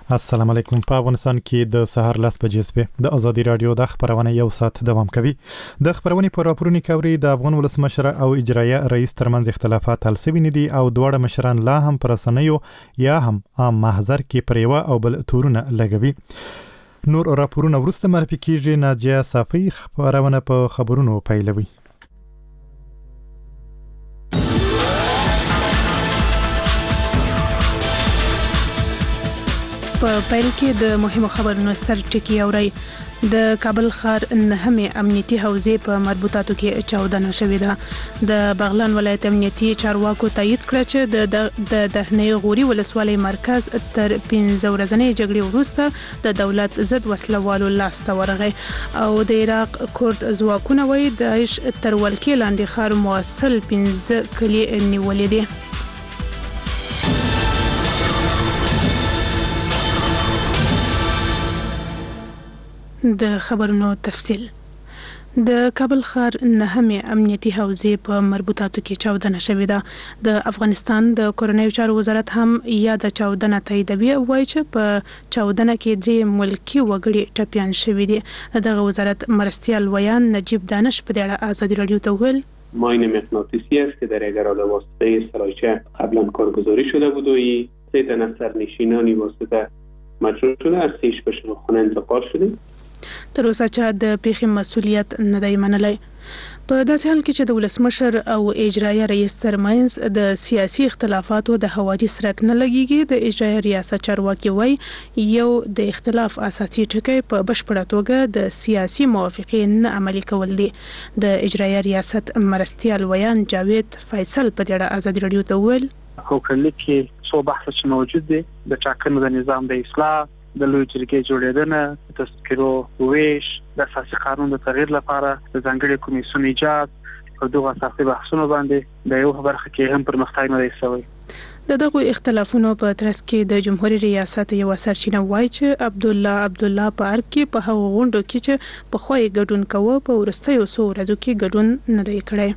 السلام علیکم. په افغانستان کې د سهار 10 بجې سپه د ازادي رادیو د خبرونه یو سات دوام کوي. د خبرونه په راپورونو کې اوري د افغان ولسمشر او اجرایه رئیس ترمنځ اختلافات حل شوي نه دي او دواړه مشران لا هم پر رسنیو یا هم عام محضر کې پریوا او بل تورونه لګوي. نور راپورونه ورسته معرفي کیږي. ناجیه صافی خبرونه په خبرونو پیلوي. په پیل کې د مهمو خبرونو سر ټکی اوري. د کابل ښار نهمه امنیتي حوزې په مربوطاتو کې چاودنه شوې ده. د بغلان ولایت امنیتي چارواکو تایید کړ چې د دهنې غوري ولسوالۍ مرکز تر 15 ورځې جګړې وروسته د دولت ضد وسلوالو لاسته ورغی او د عراق کورد ځواکونه وایي د داعش تر ولکې لاندې ښار موصل 15 کلی نیولې دي. د خبرونو تفصیل. د کابل ښار نهمه امنیتي حوزې په مربوطاتو کې چاودنه شوې ده. د افغانستان د کورنیو چارو وزارت هم یا د چاودنه تاییدوي او وایي چې په چاودنه کې 3 ملکی وګړي ټپیان شوي دي. دغه وزارت مرستیال ویان نجیب دانش په اړه آزادی رادیو ته ویل: ماین مغناطیسی است که در اگرال واسطه سرایچه قبلا کارگزاری شده بود و 3 تن از سرنشینانی واسطه مجروح شده از 6 به شفاخانه انتقال شده. تر اوسه چې د پیښې مسؤلیت نه دی منلی. په داسې حال کې چې د ولسمشر او اجرایه رئیس ترمنځ د سیاسي اختلافاتو د هواري سرک نه لګیږي، د اجرایه ریاست چارواکي وایي یو د اختلاف اساسي ټکی په بشپړه توګه د سیاسي موافقې نه عملي کول دي. د اجرایه ریاست مرستیال ویان جاوید فیصل په اړه آزادی رادیو ته ویل: حکومت کې څو بحث چې موجود دي د ټاکنو د نظام د اصلاح، د لوی جرګې جوړېدنه، د تذکرو ویش، د اساسي قانون د تغییر لپاره د ځانګړي کمیسیون ایجاد او دغه اساسي بحثونو باندې د یو برخه کې هم پرمختګ نه دی شوی. د دغه اختلافونو په ترڅ کې د جمهوریت ریاست یو سرچینه وایي چې عبدالله په ارګ کې په هغو غونډو کې چې په خوای ګډون کوي په ورستیو څو ورځو کې ګډون نه دی کړی.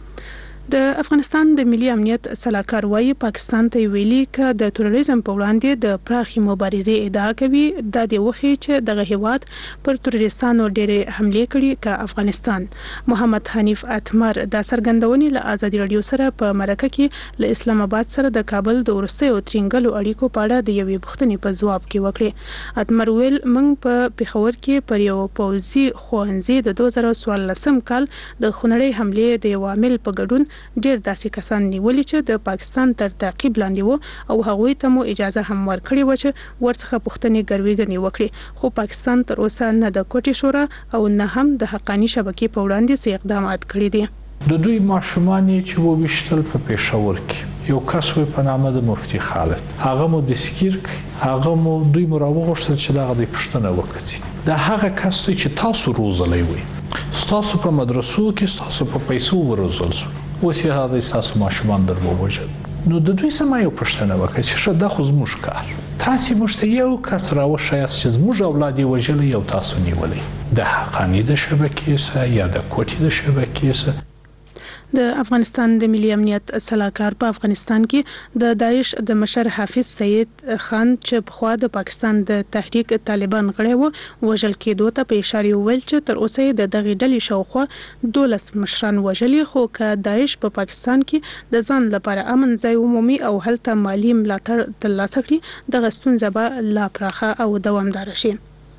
د افغانستان د ملي امنیت سلاکار وایي پاکستان ته ویلي ک د تروریزم په وړاندې د پراخي مبارزې ادعا کوي د دې وخت چې دغه هیواد پر تروریستانو ډېرې حمله کړي ک افغانستان. محمد حنیف اتمر د سرګندونې له آزادی رادیو سره په مرکه کې له اسلام آباد سره د کابل د ورستیو ترنګلو اړیکو په اړه د یوې پوښتنې په ځواب کې وکړي. اتمر ویل موږ په پیښور کې پر یو پوځي خوانزي د 2014 کال د خونړۍ حمله د یو عامل په ګډون ډېر داسې کسان نیولي چې د پاکستان تر تعقیب لاندې وو او هغوی ته مو اجازه هم ورکړې و چې ورڅخه پوښتنې ګرویږنې وکړي، خو پاکستان تر اوسه نه د کوټې شورا او نه هم د حقانی شبکې په وړاندې څه اقدامات کړي دي. د دوی ماشومان چې وویشتل په پېښور کې یو کس وي په نامه د مفتی خالد، هغه مو د سکیر هغه مو دوی مو راوغوښتل چې دغه د پښتنه وکړي. دا هغه کس چې تاسو روزلای وي، تاسو په مدرسو کې تاسو په پیسو وروزل شو، اوس یې هغه تاسو ماشومان در ووجل. نو د دوی سم یو پښتنه وکړي چې شو د خو زموږ کار، تاسو مشته یو کس راوښیاست چې زموږ اولاد یې وجل یو تاسو نیولې د حقانی د شبکې سره یا د کوټې د شبکې سره. د افغانستان د ملي امنیت سلاکار په افغانستان کې د داعش د مشر حافظ سید خان چې پخوا د پاکستان د تحریک طالبان غړی و وژل کېدو ته په اشاره ویل چې تر اوسه د دغه ډلې شاوخوا 12 مشران وژلي، خو که داعش په پاکستان کې د ځان لپاره امن ځای عمومي او هلته مالی ملاتړ ترلاسه کړي دغه ستونزه به لا پراخه او دوامدار شي.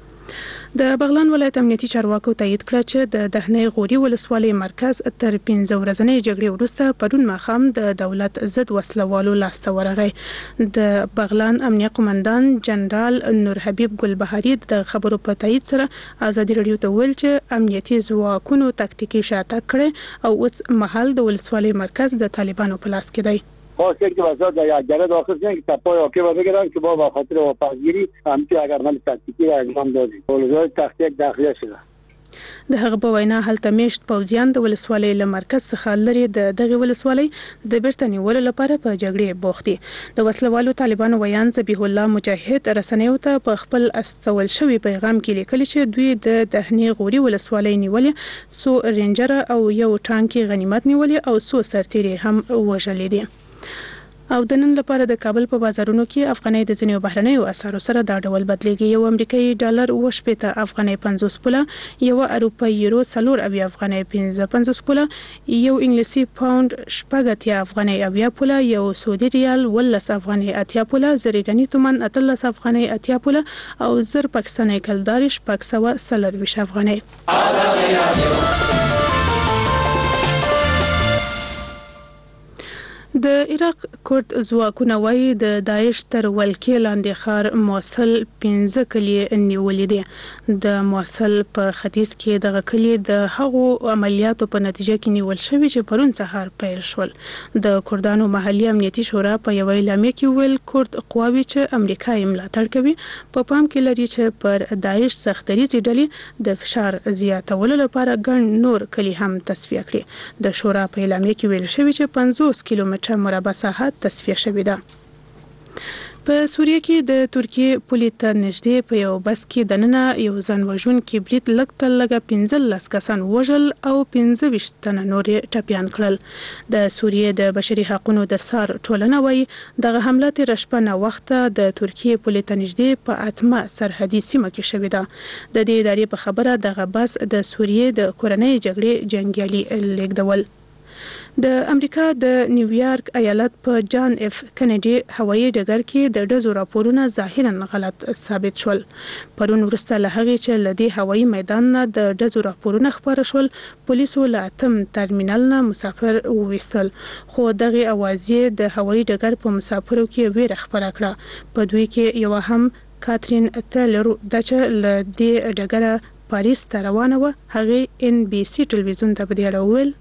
د بغلان ولایت امنیتي چارواکو تایید کړ چې د دهنې غوري ولسوالۍ مرکز تر 15 ورځې جګړې وروسته پرون ماښام د دولت ضد وسلوالو لاسته ورغی. د بغلان امنیه قومندان جنرال نور حبیب ګلبهاري د خبرو په تایید سره آزادی رادیو ته ویل چې امنیتي ځواکونو تاکتیکي شاتګ کړي او اوس مهال د ولسوالۍ مرکز د طالبانو په لاس کې دی. خواست که وزارت یک گره داخل کنند که تپای حاکم را بگیرند که با خاطر واپسگیری همچی اگر عمل تاکتیکی را انجام دادیم. ولزای تحقیق داخلیه شده. د هغه په وینا هلته میشت پوځیان د ولسوالۍ له مرکز څخه لري د دغه ولسوالۍ د بیرته نیولو لپاره په جګړې بوخت دي. د وسلوالو طالبانو ویان ذبیح الله مجاهد رسنیو ته په خپل استول شوی پیغام کې لیکلي چې دوی د دهنې غوري ولسوالۍ نیولې، سو رینجر او یو ټانکي غنیمت نیولې او سو سرتیري هم وژلي دي. او د نن لپاره د کابل په بازارونو کې افغانۍ د ځینو بهرنیو اسعارو سره دا ډول بدلیږي. یو امریکایي ډالر 8 افغانۍ 50 پوله، یو اروپایي یورو 4 افغانۍ 55 پوله، یو انګلیسي پاوند 8 افغانۍ 80 پوله، یو سعودي ریال 18 افغانۍ 80 پوله، زریدنی تومن 18 افغانۍ 80 پوله او زر پاکستاني کلدار 640 افغانۍ. د عراق کورد ځواکونه وايي د داعش تر ولکې لاندې ښار موصل 15 کلی نیولې دي. د موصل په ختیځ کې دغه کلی د هغو عملیاتو په نتیجه کې نیول شوی چې پرون سهار پیل شول. د کردانو محلي امنیتي شورا په یو اعلامیه کې ویل کورد قواوی چې امریکا یې ملاتړ کوي په پام کې لري چې پر داعش سختریزي ډلې د فشار زیاتولو لپاره ګڼ نور کلی هم تصفیه کړي. د شورا په اعلامیه کې ویل شوی چې 50 کیلومتر مربع ساحه تصفیه شوې ده. په سوریه کې د ترکیه پولې ته نږدې په یو بس کې دننه یو ځان وژونکي برید لږ تر لږه 15 کسان وژل او 25 تنه نور ټپیان کړل. د سوریه د بشري حقوقو د سار ټولنه وايي دغه حمله تیر شپه نه وخته د ترکیه پولې ته نږدې په اتمه سرحدي سیمه کې شوې ده. د دې ادارې په خبره دغه بس د سوریه د کورنۍ جګړې جنگیالي لیږدول. د امریکا د نیویارک ایالت په جان اف کینیډي هوایي ډګر کې د ډزو راپورونه ظاهرا غلط ثابت شول. پرون وروسته له هغې چې له دې هوایي میدان نه د ډزو راپورونه خپاره شول، پولیسو له اتم ترمینل نه مسافر وویستل، خو دغه اوازې د هوایي ډګر په مسافرو کې ویره خپره کړه. په دوی کې یو هم کاترین تیلر د چې له دې ډګره پاریس ته روانه و. هغه ان بي سي ټلویزیون ته په دې اړه وویل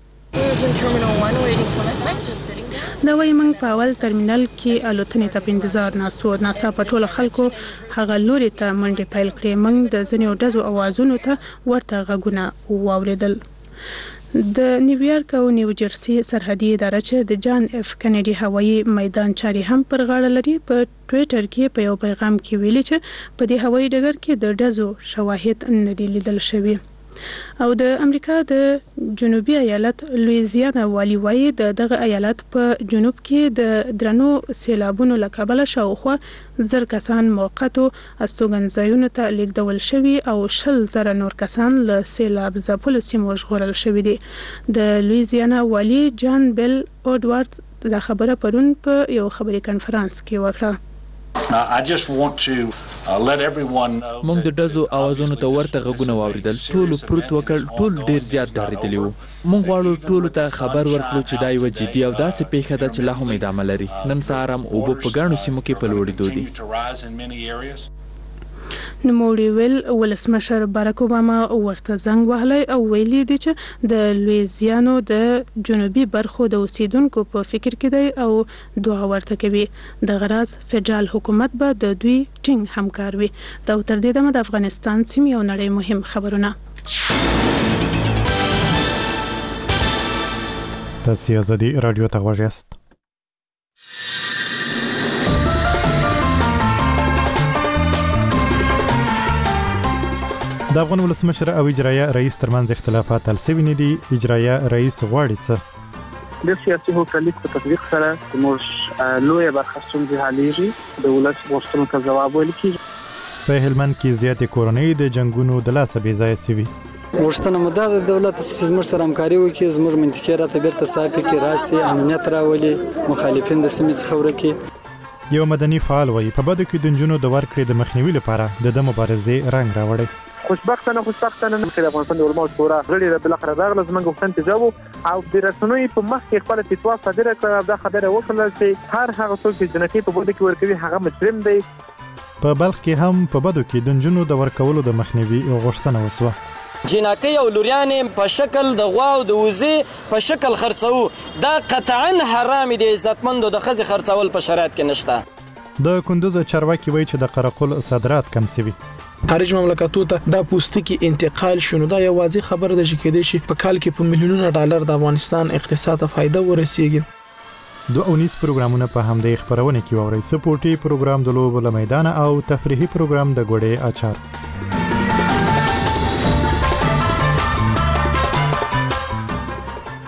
دا وایي موږ په اول ترمینل کې الوتنې ته په انتظار ناسو. ناسا په ټولو خلکو هغه لوري ته منډې پیل کړې. موږ د ځینو ډزو اوازونو ته ورته غږونه واوریدل. د نیویارک او نیو جرسي سرحدي اداره چې د جان اف کینیډي هوایي میدان چاري هم پر غاړه لري په ټویټر کې په یو پیغام کې ویلي چې په دې هوایي ډګر کې د ډزو شواهد نه دي لیدل شوي. او د امریکا د جنوبي ایالت لویزیانا والی وایي دغه ایالت په جنوب کې د درنو سیلابونو له کبله شاوخوا 1000 کسان موقتو استوګنځایونو ته لیږدول شوي او 100,000 نور کسان له سیلاب ځپلو سیمو ژغورل شوي دي. د لویزیانا والی جان بیل اډوارډز دا خبره پرون په یو خبري کنفرانس کې وکړه. موږ د ډزو اوازونو ته ورته غږونه واوریدل. ټولو پروت وکړ، ټول ډیر زیات ډارېدلي وو. موږ غواړو ټولو ته خبر ورکړو چې دا یوه جدي او داسې پیښه ده چې لا هم ادامه لري. نن سهار هم اوبه په ګڼو سیمو کې په لوړېدو دي. نوموړي ویل ولسمشر باراک اوباما ورته زنګ وهلی او ویلي دي چې د لویزیانو د جنوبي برخو د اوسیدونکو په فکر کې دی او دعا ورته کوي. د غراز فدرال حکومت به د دوی ټینګ همکار وي. دا تر دې دمه د افغانستان سیمې او نړۍ مهم خبرونه. تاسو ازادي رادیو ته غوږ یاست. د افغان ولسمشر او اجرایه رئیس ترمنځ اختلافات حل شوي نه دي. اجرایه رئیس غواړي څه د سیاسي حکومت په تطبیق سره موږ لوی برخه ستونزې حلېږي. د ولس غوښتنو ته ځواب ویل کېږي. په هلمند کې زیاتې کورنۍ د جنګونو د لاسه بې ځایه شوي. غوښتنه مو دا د دولت چې زموږ سره همکاري وکړي، زموږ منطقې راته بیرته صافي کړي، راسي امنیت راولي، مخالفین د سیمې څخه ورکړي. یو مدني فعال وایي په بدو کې د نجونو د ورکړې د مخنیوي لپاره د مبارزې رنګ راوړی. خوشبختانه د افغانستان د علماء شورا غړي د بلخره راغله زموږ غوښتنې ته جواب او د رسنیو په مخ کې خپل فتوا صادره کړه. دا خبره وکړه چې هر هغه څوک چې جنکې په بده کې ورکوي هغه مجرم دی. په بلخ کې هم په بدو کې د نجونو د ورکولو د مخنیوي غوښتنه وسوه. جنکې او لوریانې په شکل د غوا او د وزې په شکل خرڅو، دا قطعا حرام دي. عزتمندو د ښځې خرڅول په شریعت کې نشته. د کندوز چارواکي وایي چې د قرقل صادرات کم شوي. خارج مملکتونو ته د پوستکي انتقال شونه دا یو واضح خبره ده چې کېدای شي په کال کې په میلیونونو ډالر د افغانستان اقتصاد ته فایده ورسیږي. دوه اونیز پروګرامونه په همدې خبرونه کې ووري. سپورټي پروګرام د لوبو له میدان او تفریحي پروګرام د ګوډې اچار.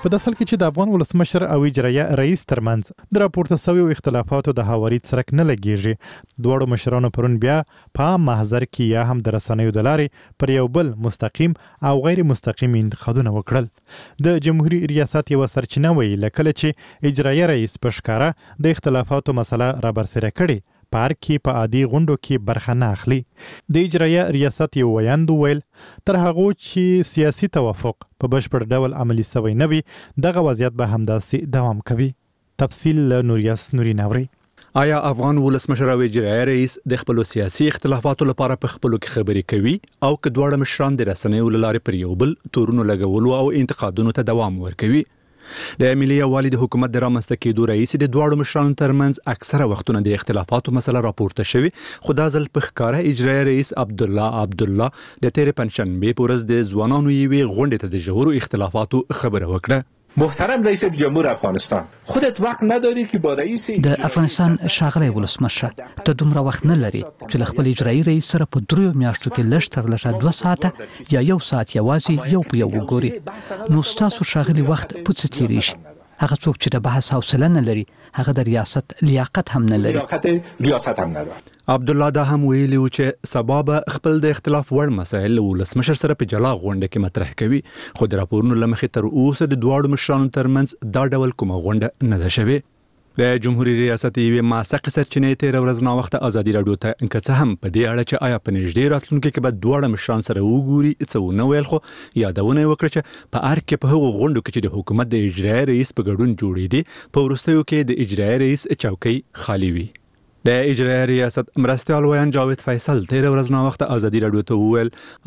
په داسل کې چې د افغان ولسمشر او اجرایه رئیس ترمنځ د راپورته شویو اختلافاتو د هواري څرک نه لګیږي. دواړو مشرانو پرون بیا په محضر کې یا هم د رسنیو د لارې پر یو بل مستقیم او غیر مستقیم انتقادونه وکړل. د جمهوریت ریاست یو سرچینه ویل کله چې اجرایه رئیس په ښکاره د اختلافاتو مسله را برسېره کړي پارک کې په عادي غونډو کې برخه نه اخلي. د اجرایه ریاست یو ویاند ویل تر هغه چې سیاسي توافق په بشپړ ډول عملی شوی نه وي دغه وضعیت به همداسې دوام کوي. تفصیل نوریاس نوري نوري. آیا افغان ولسمشر او اجرایه رئیس د خپل سیاسي اختلافاتو لپاره په خپلو کې خبرې کوي او که دواړه مشران د رسنیو لارې پر یو بل تورونو لګولو او انتقادونو ته دوام ورکوي؟ د ملي یووالي د حکومت د رامنځته کېدو رئیس د دواړو مشرانو ترمنځ اکثره وختونه د اختلافاتو مسله راپورته شوی، خو دا ځل په ښکاره اجرایه رئیس عبدالله د تېرې پنجشنبې په ورځ د ځوانانو یوې غونډې ته د ژورو اختلافاتو خبره وکړه. محترم رئیس جمهور افغانستان، خودت وقت نداری که با رئیس د افغانستان ښاغلی ولسمشر ته دومره وخت نه لري چې له خپل اجرایي رئیس سره په 3 میاشتو کې لږ تر لږه 2 ساعته یا 1 ساعت یوازې یو په یو وګوري. نو ستاسو ښاغلی وخت په څه تیریږي؟ هغه څوک چې د بحث حوصله نه لري هغه د ریاست لیاقت هم نه لري. عبدالله دا هم ویلي و چې سبا به خپل د اختلاف وړ مسایل له ولسمشر سره په جلا غونډه کې مطرح کوي، خو د راپورونو له مخې تر اوسه د دواړو مشرانو ترمنځ دا ډول کومه غونډه نه ده شوې. د جمهوریت ریاست یوې ماسقې سرچینې تېره ورځ ناوخته ازادي راډیو ته که څه هم په دې اړه چې آیا په نږدې راتلونکي کې به دواړه مشران سره وګوري څه ونه ویل، خو یادونه یې وکړه چې په ارګ کې په هغو غونډو کې چې د حکومت د اجرایي رئیس په ګډون جوړېدې په وروستیو کې د اجرایي رئیس چوکۍ خالي وي. د اجرایي ریاست مرستیال ویان جاوید فیصل تېره ورځ ناوخته ازادي راډیو ته وویل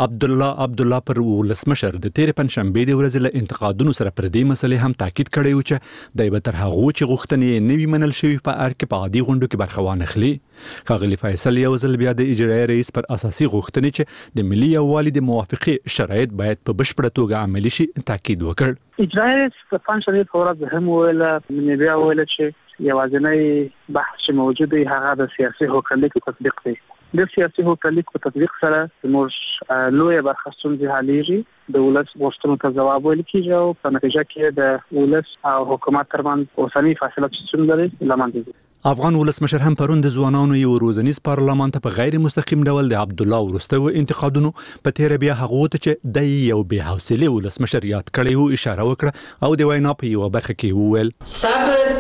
عبدالله پر ولسمشر د تېرې پنجشنبې د ورځې له انتقادونو سره پر دې مسلې هم تاکید کړی و چې دی به تر هغو چې غوښتنې یې نه وي منل شوي په ارګ کې په عادي غونډو کې برخه وانخلي. ښاغلي فیصل یو ځل بیا د اجرایي رئیس پر اساسي غوښتنې چې د ملي یووالي د موافقې شرایط باید په بشپړه توګه عملي شي تاکید وکړ. اجرایي رئیس په پنجشنبې په ورځ هم ویل بیا ویل چې یوازینی بحث چې موجود دی هغه د سیاسي حقوقلیک تطبیق دی. د سیاسي حقوقلیک په تطبیق سره زموږ لویه برخه ستونزې حلیږي، د ولس غوښتنو ته ځواب ویل کیږي او په نتیجه کې د ولس او حکومت ترمنځ اوسنۍ فاصله چې څومره لري له منځه ځي. افغان ولسمشر هم پرون د ځوانانو یو روزنیز پارلمان ته په غیر مستقیم ډول د عبدالله وروستیو انتقادونو په تېره بیا هغو ته چې د یو بې حوصلې ولسمشر یاد کړی و اشاره وکړه او د وینا په یوه برخه کې وویل صبر،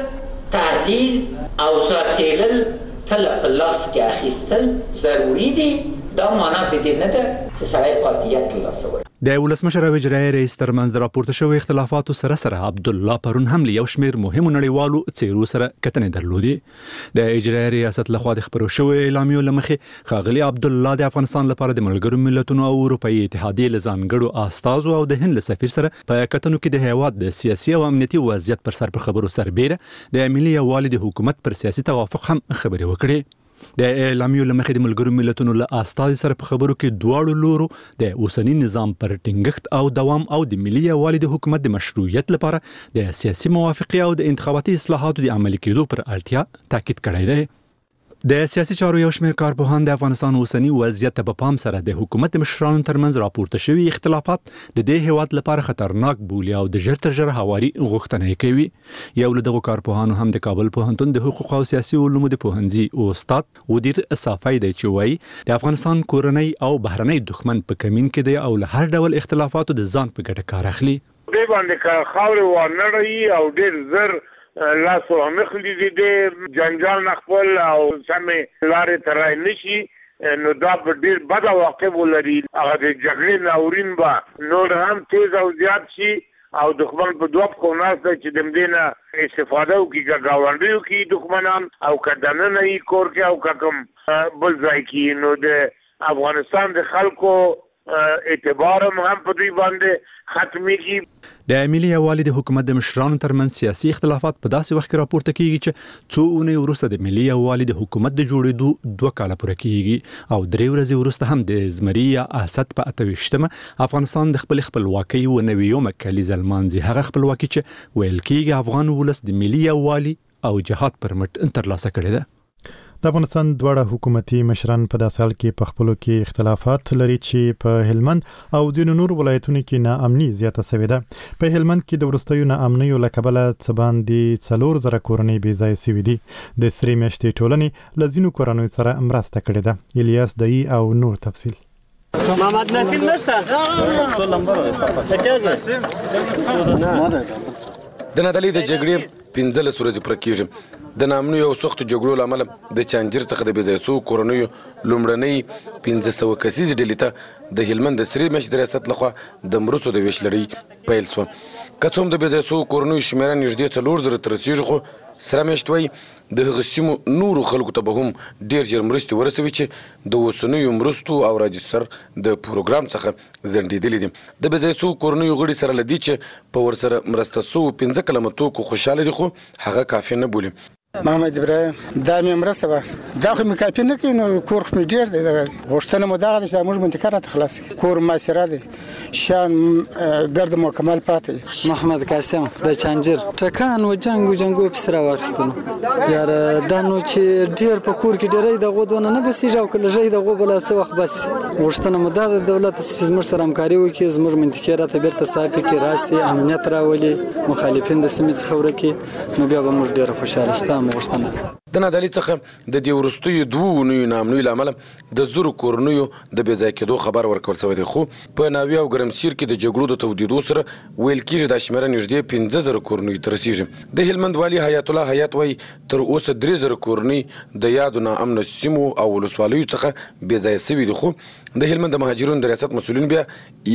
تحلیل او څېړل تل په لاس کې اخیستل ضروري دي. دا معنا د دې نه ده چې سړی قاطعیت له لاسه ورکړي. د ولسمشر او اجرایي رئیس ترمنځ د راپورته شویو اختلافاتو سره عبدالله پرون هم له یو شمېر مهمو نړیوالو څیرو سره کتنې درلودې. د اجرایي ریاست لخوا د خپرو شویو اعلامیو له مخې ښاغلي عبدالله د افغانستان لپاره د ملګرو ملتونو او اروپایي اتحادیې له ځانګړو استازو او د هند له سفیر سره په کتنو کې د هیواد د سیاسي او امنیتي وضعیت پر سر په خبرو سربیره د ملي یووالي د حکومت پر سیاسي توافق هم خبرې وکړې. د اعلامیو له مخې د ملګرو ملتونو له استازي سره په خبرو کې دواړو لورو د اوسني نظام پر ټینګښت او دوام او د ملي یووالي د حکومت د مشروعیت لپاره د سیاسي موافقې او د انتخاباتي اصلاحاتو د عملي کېدو پر اړتیا تاکید کړی دی. د سیاسي چارو یو شمېر کارپوهان د افغانستان اوسني وضعیت په پام سره د حکومت مشرانو ترمنځ راپورته شوي اختلافات د دې هیواد لپاره خطرناک بولي او د ژر تر ژره هواري غوښتنه کوي. یو له دغو کارپوهانو هم د کابل پوهنتون د حقوق او سیاسي علومو د پوهنځي استاد ودیر صافی دی چې وایي د افغانستان کورنۍ او بهرنۍ دښمن په کمین کې دی او له هر ډول اختلافاتو د ځان په ګټه کار اخلي. دې باندې خاورې ورنړوي او ډېر زر لاسو مخلي دي جنجال نخپل او سمې لارې ترای نشي، نو دا په ډېر بده واقع ولري. هغه د جګړې ناورین به نور هم تیز او زیات شي او دښمن په دوه پښو ناست دی چې د همدې نه استفاده وکړي، که ګاونډي وکړي دښمنان او که دننه یې کور کې او که کوم بل ځای کې. نو د افغانستان د خلکو اعتبار هم په دوی باندې ختمېږي. د ملي یووالي د حکومت د مشرانو ترمنځ سیاسي اختلافات په داسې وخت کې راپورته کیږي چې څو اونۍ وروسته د ملي یووالي د حکومت د جوړېدو 2 کاله پوره کیږي او 3 ورځې وروسته هم د زمري یا اسد په 28مه افغانستان د خپلواکۍ و 90مه کلیزه لمانځي. هغه خپلواکي چې ویل کیږي افغان ولس د ملي یووالي او جهاد پر مټ ترلاسه کړې ده. د افغانستان دواړه حکومتي مشران په داسې حال کې په خپلو کې اختلافات لري چې په هلمند او ځینو نور ولایتونو کې ناامني زیاته شوې ده. په هلمند کې د وروستیو ناامنیو له کبله څه باندې 4000 کورنۍ بې ځایه شوې دي. د سرې میاشتې ټولنې له ځینو کورنیو سره مرسته کړې ده. الیاس دایی او نور تفصیل. محمد نسیم نشته د نادعلي د جګړې 15 ورځې پوره کېږي. د ناامنیو او سختو جګړو له امله د چانجر څخه د بې ځایه شویو کورنیو لومړنۍ 1500 کسیزې ډلې ته د هلمند د سرې میاشتې د ریاست لخوا د مرستو د ویش لړۍ پیل شوه. که څه هم د بې ځایه شویو کورنیو شمېره نږدې 4000 ته رسېږي، خو سره میاشت وایي د هغه سیمو نورو خلکو ته به هم ډېر ژر مرستې ورسوي چې د اوسنیو مرستو او راجستر د پروګرام څخه ځنډېدلي دي. د بې ځایه شویو کورنیو غړي سره له دې چې په ورسره مرسته شویو 15 کلمه توکو خوشحاله دي، خو هغه کافي نه بولي. محمد ابراهیم دا مې مرسته بس دا خو مې کافي نه کوي، نو کور خو مې ډېر دی. غوښتنه مو دغه ده چې موږ منطقه راته خلاص کړي، کور محاصره دی، شان ګرد مکمل پاتې دی. محمد قاسم د چانجر ټکان و جنګو پسې راواخیستلو یاره دا نو چې ډېر په کور کې ډېری دغو دونه نه بسېږي او که لږی دغو بله څه وخت بس. غوښتنه مو دا د دولت چې زموږ سره همکاري وکړي، زموږ منطقې راته بېرته صافې کړي، راسي امنیت راولي، مخالفین د سیمې څخه ورکړي، نو بیا به موږ ډېره خوشحاله شو. د نادعلي څخه د دې وروستیو 2 اونیو ناامنیو له امله د زرو کورنیو د بې ځایه کېدو خبر ورکول شوی دی، خو په ناوې او ګرمسیر کې د جګړو د تودېدو سره ویل کېږي دا شمېره نږدې 15000 کورنیو ته رسېږي. د هلمند والي حیات الله حیات وایي تر اوسه 3000 کورنۍ د یادو ناامنه سیمو او ولسوالیو څخه بې ځایه شوي دي، خو د هلمند د مهاجرینو د ریاست مسؤلین بیا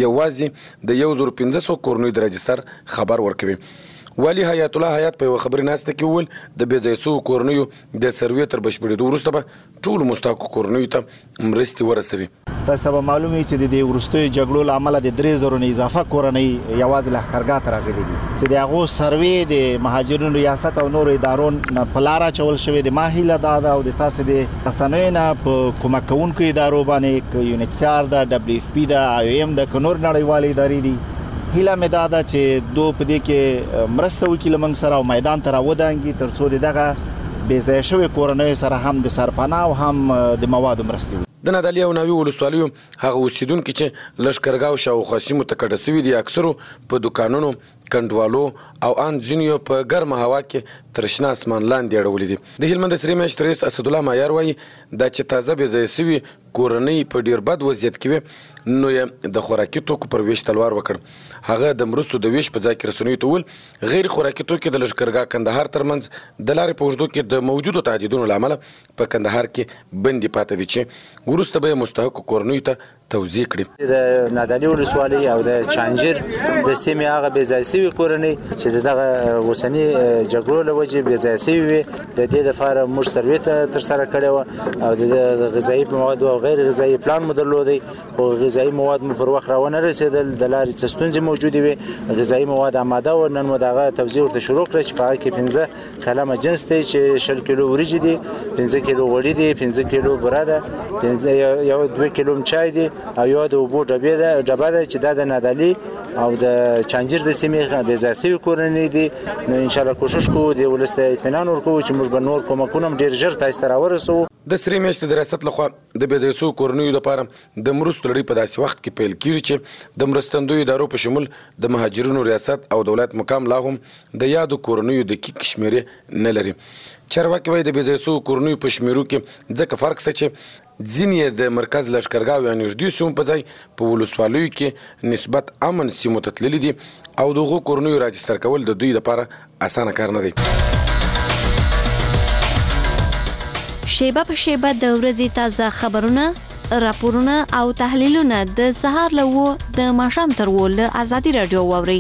یوازې د 1500 کورنیو د راجستر خبر ورکوي. والي حیات الله حیات په یو خبري ناسته کې وویل د بې ځایه شویو کورنیو د سروې تر بشپړېدو وروسته به ټولو مستحقو کورنیو ته مرستې ورسوي. تاسو به معلوم وي چې د دې وروستیو جګړو له امله د 3000 نه اضافه کورنۍ یوازې لښکرګاه ته راغلي دي چې د هغو سروې د مهاجرینو ریاست او نورو ادارو نه په لاره اچول شوې دي. ما هیله دا ده او د تاسو د رسنیو نه په کومک کوونکو ادارو باندې که یونیسیار ده، WFP ده، IOM ده، که نور نړیوالې ادارې دي، هیله مې دا ده چې دو په دې کې مرسته وکړي له موږ سره او میدان ته راودانګي تر څو د دغه بې ځایه شویو کورنیو سره هم د سرپناه او هم د موادو مرستې وکړي. د نادعلي او ناوې ولسوالیو هغه اوسیدونکي چې لښکرګاه او شاوخوا سیمو ته کډه شوي دي اکثرو په دوکانونو، کنډوالو او ان ځینو په ګرمه هوا کې تر شنه اسمان لاندې اړولي دي. د هلمند د سرې میاشتې رئیس اسدالله مایار وایي دا چې تازه بې ځایه شوي کورنۍ په ډېر بد وضعیت کې وي، نو یې د خوراکي توکو پر ویش تلوار وکړ. هغه د مرستو د ویش په ځای کې رسنیو ته وویل غیر خوراکي توکي د لښکرګاه کندهار ترمنځ د لارې په اوږدو کې د موجودو تهدیدونو له امله په کندهار کې بندي پاتې دي چې وروسته به یې مستحقو کورنیو ته توزیع کړي. د نادعلي ولسوالۍ او د چانجر د سیمې هغه بې ځایه شوي کورنۍ چې دغه اوسني جګړو له وجې بې ځایه شوي وي، د دې لپاره موږ سروې ته ترسره کړې وه او د غذایي موادو او غیر غذایي پلان مو درلودی، خو غذایي مواد مو پر وخت راونه رسېدل، د لارې څه ستونزې موجودې وې. غذایي مواد آماده و، نن مو د هغه توزیع ورته شروع کړه چې په هغه کې 15 کلمه جنس دی چې 60 کیلو وریجې دي، 15 کیلو غوړي دي، 15 کیلو بوره ده، یو 2 کیلو چای دی او یو د اوبو ډبه ده چې دا د نادعلي او د چانجر د سیمې بې ځایه شوي کورنۍ دي. نو انشاءالله کوشش کوو د ولس ته اطمینان ورکوو چې موږ به نور کومکونه هم ډېر ژر تاسو ته راورسوو. د سرې میاشتې د ریاست لخوا د بې ځایه شویو کورنیو لپاره د مرستو لړۍ په داسې وخت کې پیل کېږي چې د مرستندویو ادارو په شمول د مهاجرینو ریاست او دولت مقام لا هم د یادو کورنیو دقیق شمېرې نه لري. چارواکي وایي د بې ځایه شویو کورنیو په شمېرو کې ځکه فرق شته چې ځینې د مرکز لښکرګاه یا نږدې سیمو په ځای په ولسوالیو کې نسبت امن سیمو ته تللي دي او د هغو کورنیو راجستر کول د دوی لپاره اسانه کار نه دی. شیبه په شیبه د ورځې تازه خبرونه، راپورونه او تحلیلونه د سهار له 9 د ماښام تر 10 له ازادي رادیو واورئ.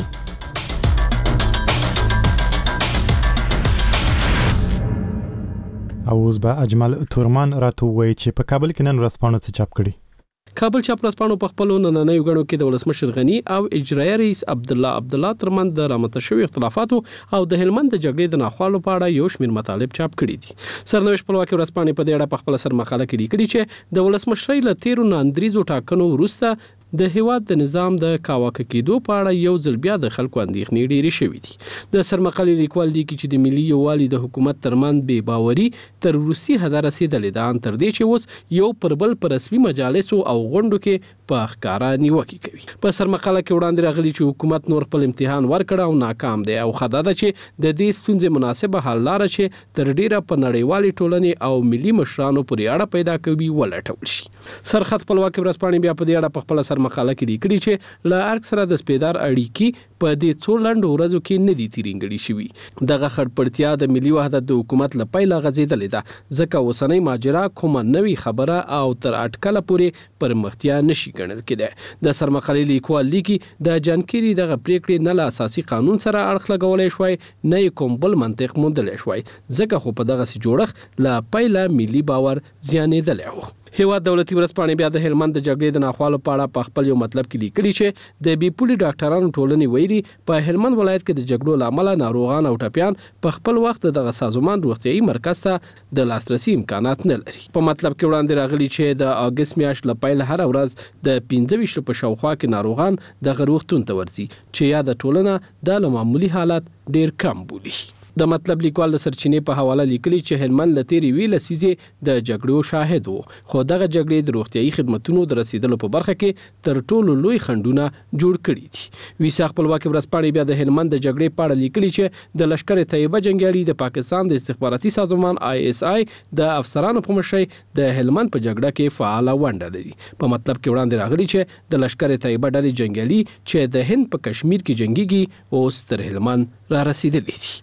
او اوس به اجمل تورمان راته وایي چې په کابل کې نن ورځپاڼو څه چاپ کړي. کابل چاپ ورځپاڼو په خپلو نننیو غړو کې د ولسمشر غنی او اجرایي رئیس عبدالله ترمنځ د رامنځته شویو اختلافاتو او د هلمند د جګړې د ناخوالو په اړه یو شمېر مطالب چاپ کړي دي. سرنوشت خپلواکي ورځپاڼې په دې اړه په خپل سر مقاله کې لیکلي چې د ولسمشرۍ له 13 ناندریزو ټاکنو وروسته د هیواد د نظام د کاواکه کېدو په اړه یو ځل بیا د خلکو اندېښنې ډېرې شوې دي. د سرمقالي لیکوال لیکي چې د ملي یووالي د حکومت ترمنځ بې باوري تر وروستي حده رسېدلې ده، ان تر دې چې اوس یو پر بل په رسمي مجالسو او غونډو کې په ښکاره نیوکې کوي. په سرمقاله کې وړاندې راغلي چې حکومت نور خپل امتحان ورکړ او ناکام دی، او خدا ده چې د دې ستونزې مناسبه حل لاره چې تر ډیره په نړیوالې ټولنې او ملي مشرانو پورې اړه پیدا کوي ولټول شي. سرحد خپلواکي ورځپاڼې بیا په دې اړه په خپله سرمقاله کې لیکلي چې له ارګ سره د سپېدار اړیکې په دې څو لنډو ورځو کې نه دي تیرینګړي شوي. دغه خړپړتیا د ملي وحدت د حکومت له پیله غځېدلې ده، ځکه اوسنۍ ماجرا کومه نوې خبره او تر اټکله پورې پرمختیا نشي ګڼل کېدی. د سرمقالې لیکوال لیکي د جانکيري دغه پریکړې نه له اساسي قانون سره اړخ لګولی شوی، نه یې کوم بل منطق موندلی شوی، ځکه خو په دغسې جوړښت له پیله ملي باور زیانېدلی و. هیواد دولتي ورځپاڼې بیا د هلمند د جګړې د ناخوالو په اړه په خپل یو مطلب کې لیکلي چې د بي پولي ډاکټرانو ټولنې ویلي په هلمند ولایت کې د جګړو له امله ناروغان او ټپیان په خپل وخت دغه سازمان روغتیایي مرکز ته د لاسرسي امکانات نه لري. په مطلب کې وړاندې راغلي چې د اګست میاشت له پیله هره ورځ د 25 په شاوخوا کې ناروغان دغه روغتون ته ورځي، چې یا د ټولنه د معمولی حالت ډیر کم بولي. د مطلب لیکوال د سرچینې په حواله لیکلي چې هلمند له تېرې وی لسیزې د جګړو شاهد و، خو دغه جګړې د روغتیایي خدمتونو د رسیدلو په برخه کې تر ټولو لوی خنډونه جوړ کړي دي. ویسا خپلواکي ورځپاڼې بیا د هلمند د جګړې په اړه لیکلي چې د لشکر طیبه جنګیالي د پاکستان د استخباراتي سازمان ISI د افسرانو په مشرۍ د هلمند په جګړه کې فعاله ونډه لري. په مطلب کې وړاندې راغلي چې د لشکر طیبه ډلې جنګیالي چې د هند په کشمیر کې جنګيږي اوس تر هلمند را رسیدلي دي.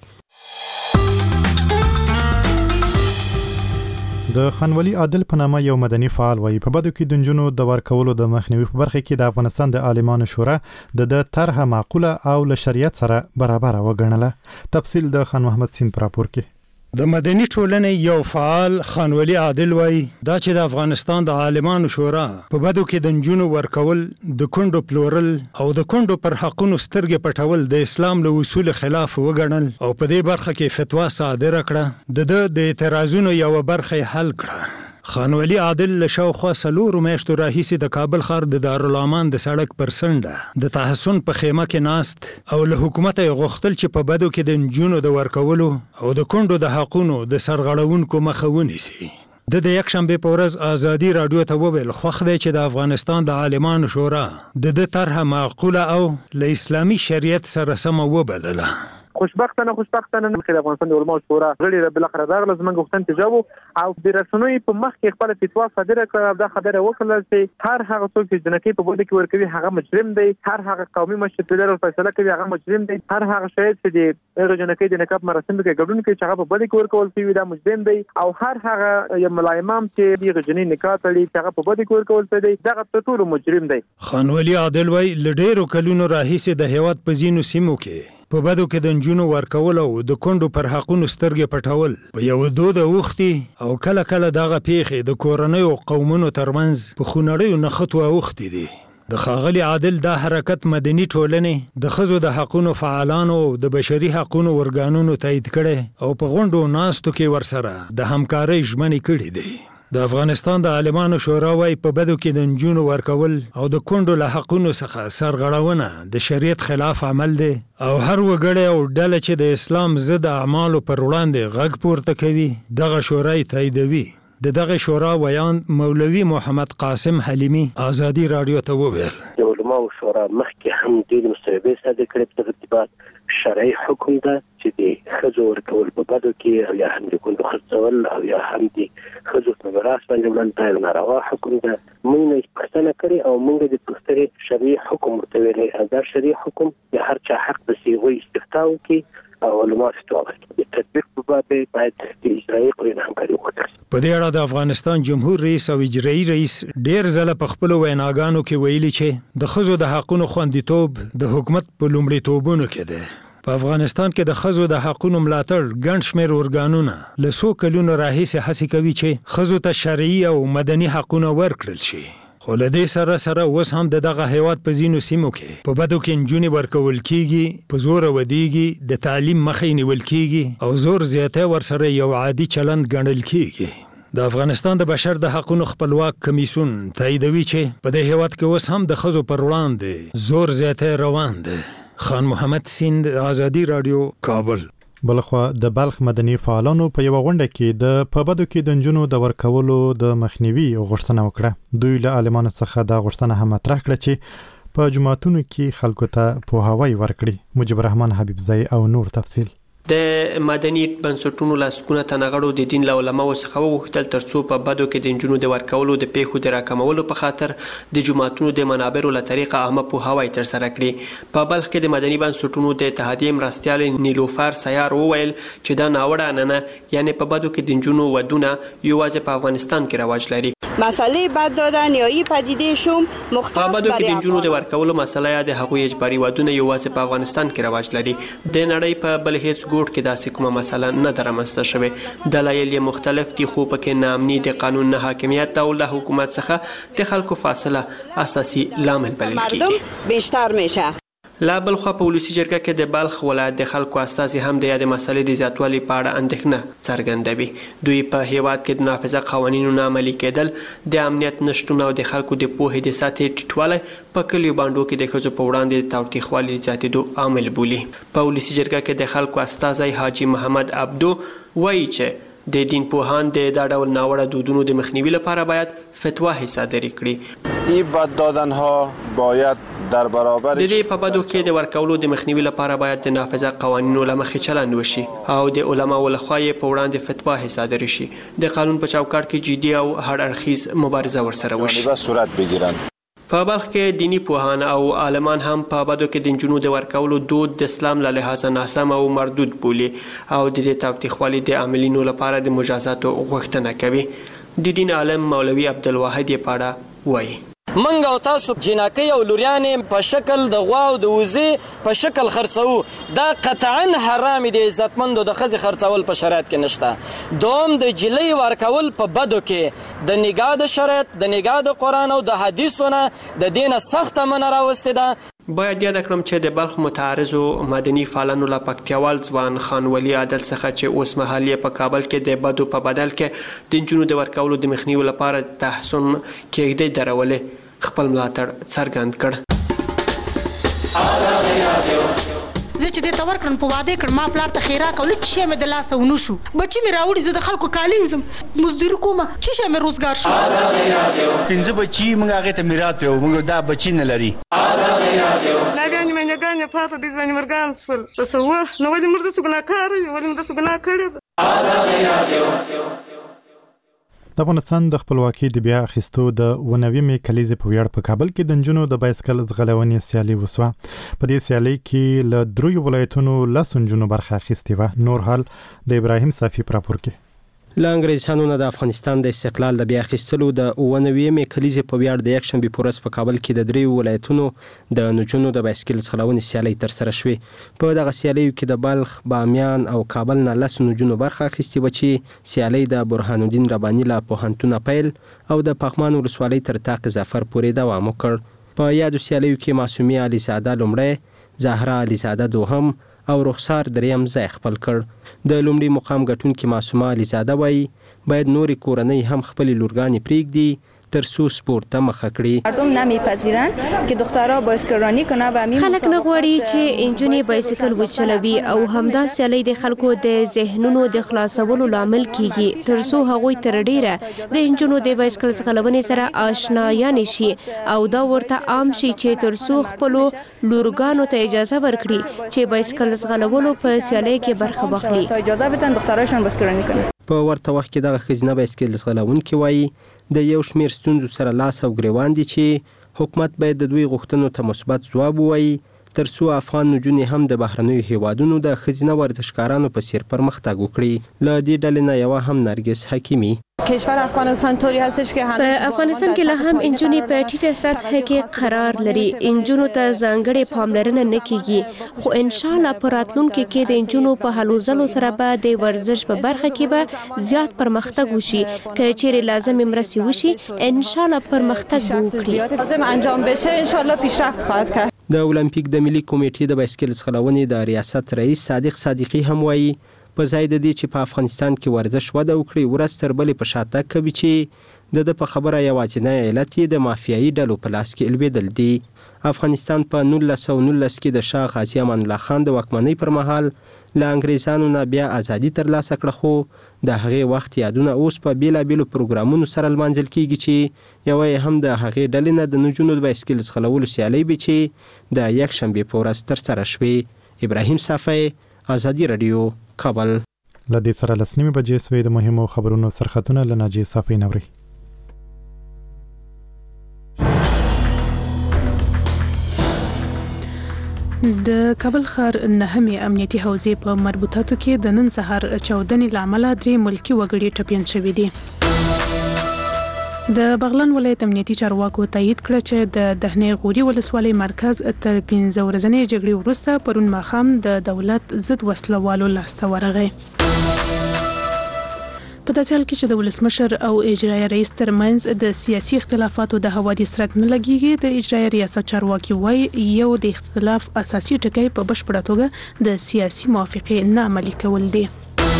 د خانولي عادل په نامه یو مدني فعال وایي په بدو کې د نجونو د ورکولو د مخنیوي په برخه کې د افغانستان د عالمانو شورا د طرحه معقوله او له شریعت سره برابر وګڼله. تفصیل د خان محمد سین پر راپور کې. د مدني ټولنې یو فعال خانولي عادل وایي دا چې د افغانستان د عالمانو شورا په بدو کې د نجونو ورکول، د کونډو پلورل او د کونډو پر حقونو سترګې پټول د اسلام له اصول خلاف وګڼل او په دې برخه کې فتوا صادره کړه. د اعتراضونو یو برخه حل کړه. خانولي عادل له شاوخوا 4 میاشتو راهیسې د کابل ښار د دارالامان د سړک پر څنډه د تحسن په خیمه کې ناست او له حکومت یې غوښتل چې په بدو کې د نجونو د ورکولو او د کونډو د حقونو د سرغړونکو مخه ونیسي. د یکشنبه په ورځ آزادي رادیو ته وویل خوښ دی چې د افغانستان د عالمانو شورا د طرحه معقوله او له اسلامي شریعت سره سمه وبلله. خوشبختانه چې د افغانستان د علماء شورا غړي بل اخر راغله زمونږ غوښتنې ته جواب او د رسنوي په مخ کې خپل فتوا صادره کړه. دا خبره وکړه چې هر هغه څوک چې جنکی په بده کې ورکوي هغه مجرم دی، هر هغه قومي مشر چې فیصله کوي هغه مجرم دی، هر هغه شاهد چې د جنکی د نکاح مراسم کې ګډون کوي چې هغه په بده کې ورکول شوی دا مجرم دی، او هر هغه یو ملا امام چې د جنې نکاح تړي چې هغه په بده کې ورکول شوی دی دا ټول مجرم دی. خانولي عادل وایي لډېرو کلونو راهیسې د هیواد په ځینو سیمو کې په بدو کې د نجونو ورکول او د کونډو پر حقونو سترګې پټول په یو دود اوختي او کله کله دغه پیښې د کورنیو قومونو ترمنځ په خونړیو نښتو اوختي دي. د ښاغلي عادل دا حرکت مدني ټولنې د ښځو د حقونو فعالانو او د بشري حقونو ارګانونو تایید کړي او په غونډو ناستو کې ورسره د همکارۍ ژمنې کړي دي. د افغانستان د عالمانو شورا وايي په بدو کې د نجونو ورکول او د کونډو له حقونو څخه سرغړونه د شریعت خلاف عمل دی او هر وګړی او ډله چې د اسلام ضد اعمالو پر وړاندې غږ پورته کوي دغه شورا یې تاییدوي. د دغه شورا ویان مولوي محمد قاسم حلیمی آزادي رادیو ته وویل د علماء شورا مخکې هم ډېرې مصوبې صادرې کړې په ارتباط شرعي حکم ده چې د ښځو ورکول په بدو کې او یا هم د کونډو خرڅول او یا هم د ښځو په میراث باندې وړاندې دا یو ناروا حکم ده. موږ نه پوښتنه کړې او موږ د پوښتنې شرعي حکم ورته ویلی. دا شرعي حکم د هر چا حق د صیغې استفتاء وکړي او علما فتوا ورکړي. د تطبیق په باب باید د اجرایي قوې نه همکاري وکړي. په دې اړه د افغانستان جمهور رئیس او اجرایي رئیس ډېر ځله په خپلو ویناګانو کې ویلي چې د ښځو د حقونو خوندیتوب د حکومت په لومړیتوبونو کې دی. په افغانستان کې د ښځو د حقونو ملاتړ ګڼ شمېر ارګانونه له څو کلونو راهیسې هڅې کوي چې ښځو ته شرعي او مدني حقونه ورکړل شي. خو له دې سره اوس هم د دغه هیواد په ځینو سیمو کې په بدو کې نجونې ورکول کیږي، په زور ودیږي، د تعلیم مخې نیول کیږي او زور زیاتی ورسره یو عادي چلند ګڼل کیږي. د افغانستان د بشر د حقوقو خپلواک کمیسیون تاییدوي چې په دې هیواد کې اوس هم د ښځو پر وړاندې زور زیاتی روان دی. خان محمد سیند، آزادي رادیو، کابل. بلخوا د بلخ مدني فعالانو په یو غونډه کې د په بدو کې د نجونو د ورکولو د مخنیوي غوښتنه وکړه. دوی له عالمانو څخه دا غوښتنه هم مطرح کړه چې په جماعتونو کې خلکو ته پوهاوی ورکړي. مجيب الرحمن حبیبزی او نور تفصیل. د مدني بنسټونو لاسکونه تنغړو د دین له علماو څخه وغوښتل ترڅو په بدو کې د نجونو د ورکولو د پیښو د راکمولو په خاطر د جماعتونو د منابرو له طریقه عامه پوهاوی ترسره کړي. په بلخ کې د مدني بنسټونو د اتحادیې مرستیال نیلوفر سیار وویل چې دا ناوړه عنعنه یعنی په بدو کې د نجونو ودونه یوازې په افغانستان کې رواج لري. مسئله بد دادن یا ای پدیده شوم مختص برای افغانستان. د نجونو د ورکولو مسئله یا د هغوی اجباري ودونه یوازې په افغانستان کې رواج لري. د نړۍ په بل هیڅ ګوټ کې داسې کومه مسئله نه ده رامنځته شوې. دلایل یې مختلف دي خو پکې ناامني د قانون نه حاکمیت او له حکومت څخه د خلکو فاصله اساسي لامل بلل کېږي. بیشتر میشه. لا بلخوا په ولسی جرګه کې د بلخ ولایت د خلکو استازي هم د یادې مسلې د زیاتوالي په اړه اندېښنه څرګندوي. دوی په هیواد کې د نافذه قوانینو نه عملي کېدل، د امنیت نشتون او د خلکو د پوهې د سطحې ټیټوالی په کلیو باندو کې د ښځو په وړاندې د تاوتریخوالي زیاتېدو عامل بولي. په ولسی جرګه کې د خلکو استازی حاجي محمد عبدو وایي چې د دین پوهان د دا ډول ناوړه دودونو د مخنیوي لپاره باید فتواهی صادرې کړي. این بد دادنها باید در برابر د دې په بدو کې د ورکولو د مخنیوي لپاره باید د نافذه قوانینو له مخې چلند وشي او د علماو لخوا یې په وړاندې فتواهی صادرې شي. د قانون په چوکاټ کې جدي او هر اړخیز مبارزه ورسره وشي. صورت بگیرن. په بلخ کې دینی پوهان او عالمان هم په بدو کې د نجونو د ورکولو دود د اسلام له لحاظه ناسم او مردود بولي او د دې تاوتریخوالي د عاملینو لپاره د مجازاتو غوښتنه کوي. د دین عالم مولوي عبدالواحد یې په اړه وایي. منګ او تاسو جنکۍ او لوریانې په شکل د غوا او د وزې په شکل خرڅو. دا قطعا حرام دی. عزتمندو د ښځې خرڅول په شرایط کې نشته. دوم د جلۍ ورکول په بدو کې د نګاه د شرایط، د نګاه د قرآن او د حدیثونه د دینه سخته منع راوستې ده. باید یاد کړم چې د بلخ متعارضو مدني فعالانو له پکتیاوال ځوان خان ولی عادل څخه چې اوس مهال یې په کابل کې د بدو په بدل کې د نجونو د ورکولو د مخنیوي لپاره تحصن کېږدۍ درولې خپل ملاتړ څرګند کړ. زه چې دې ته ورکړم په واده کړم ما پلار ته خیراک او هیڅ شی مې د لاسه ونه شو. بچي مې راوړي زه د خلکو کالي ځم مزدوري کومه چې شی مې روزګار شو. پنځه بچي موږ هغې ته میراث یو موږ دا بچي نه لري. لاګانې مېنګانې پاته دي ځوانې مرګان شول څه وه نو ولې موږ داسې ګناهکاره یو ولې موږ داسې ګناه کړې ده. د افغانستان د خپلواکۍ د بیا اخیستو د 90مې کلیزې په ویاړ په کابل کې د نجونو د بایسکل ځغلونې سیالي وسوه. په دې سیالۍ کې له 3 ولایتونو 10 نجونو برخه اخیستې وه. نور حال د ابراهیم صافي راپور کې. له انګریزانو نه د افغانستان د استقلال د بیا اخیستلو د 90مې کلیزې په ویاړ د یکشنبې په ورځ په کابل کې د 3 ولایتونو د نجونو د بایسکل ځغلونې سیالۍ ترسره شوې. په دغه سیالیو کې د بلخ، بامیان او کابل نه 10 نجونو برخه اخیستې وه چې سیالۍ د برهان الدین رباني له پوهنتونه پیل او د پغمان ولسوالۍ تر طاق ظفر پورې دوام وکړ. په یادو سیالیو کې معصومي علیزاده لومړی، زهرا علیزاده دوهم او رخسار دریم ځای خپل کړ. د لومړي مقام ګټونکې معصومه علیزاده وایي باید نورې کورنۍ هم خپلې لورګانې پرېږدي ترڅو سپورت ته مخه کړي. مردم نمیپذیرن که دخترها بایسکل رانی کنه و همین خلک نه غواړي چې انجونې بایسکل وچلوي او همدا سیالۍ د خلکو د ذهنونو د خلاصولو لامل کیږي ترڅو هغوی تر ډیره د انجونو د بایسکل ځغلونې سره آشنایان شي او دا ورته عام شي چې ترڅو خپل لورګانو ته اجازه ورکړي چې بایسکل ځغلولو په سیالۍ کې برخه واخلي. اجازه بدن دخترایشان بایسکل رانی کنه. په ورته وخت کې دغه ښځینه بایسکل ځغلونکې وایي د یو شمیر ستونزو سره لاس او ګریوان دي چې حکومت باید د دوی غوښتنو ته مثبت ځواب ووایي ترڅو افغان نجونې هم د بهرنیو هیوادونو د ښځینه ورزشکارانو په څیر پرمختګ وکړي. له دې ډلې نه یوه هم نرګس حکیمي. کشور افغانستان طوری هستش که په افغانستان کې له هم انجونې په ټیټه سطح کې قرار لري. انجونو ته ځانګړې پاملرنه نه کیږي خو ان شاء الله په راتلونکي کې د انجونو په هلو ځلو سره به د ورزش په برخه کې به زیات پرمختګ وشي. که چیرې لازم مرستې وشي ان شاء الله پرمختګ وکړي. لازم انجام بشه ان شاء الله پیشرفت خواهد کرد. د المپیک د ملي کمیټې د بایسکل ځغلونې د ریاست رئیس صادق صادقي هم وایي په ځای د دې چې په افغانستان کې ورزش وده وکړي ورځ تر بلې په شاتګ کوي چې د په خبره یوازینی علت یې د مافیایي ډلو په لاس کې لوېدل دي. افغانستان په 1919 کې د شاه غازي امان الله خان د واکمنۍ پر مهال له انګریزانو نه بیا ازادي ترلاسه کړه، خو د هغې وخت یادونه اوس په بیلابیلو پروګرامونو سره لمانځل کیږي چې یوه یې هم د هغې ډلې نه د نجونو د بایسکل ځغلولو سیالۍ وې چې د یکشنبې په ورځ ترسره شوې. ابراهیم صافی، ازادي راډیو، کابل. له دې سره لس نیمې بجې سوې. د مهمو خبرونو سرخطونه له ناجیې صافی نوري. د کابل ښار نهمې امنیتي حوزې په مربوطاتو کې د نن سهار چاودنې له امله 3 ملکي وګړي ټپیان شوي دي. د بغلان ولایت امنیتي چارواکو تایید کړه چې د دهنې غوري ولسوالۍ مرکز تر 15 ورځنۍ جګړې وروسته پرون ماښام د دولت ضد وسلوالو لاسته ورغی. په داسې حال کې چې د ولسمشر او اجرایه رئیس ترمنځ د سیاسي اختلافاتو د حوادث رد نه لګیږي، د اجرایه ریاست چارواکي وایي یو د اختلاف اساسي ټکی په بشپړه توګه د سیاسي موافقې نه عملي کول دي.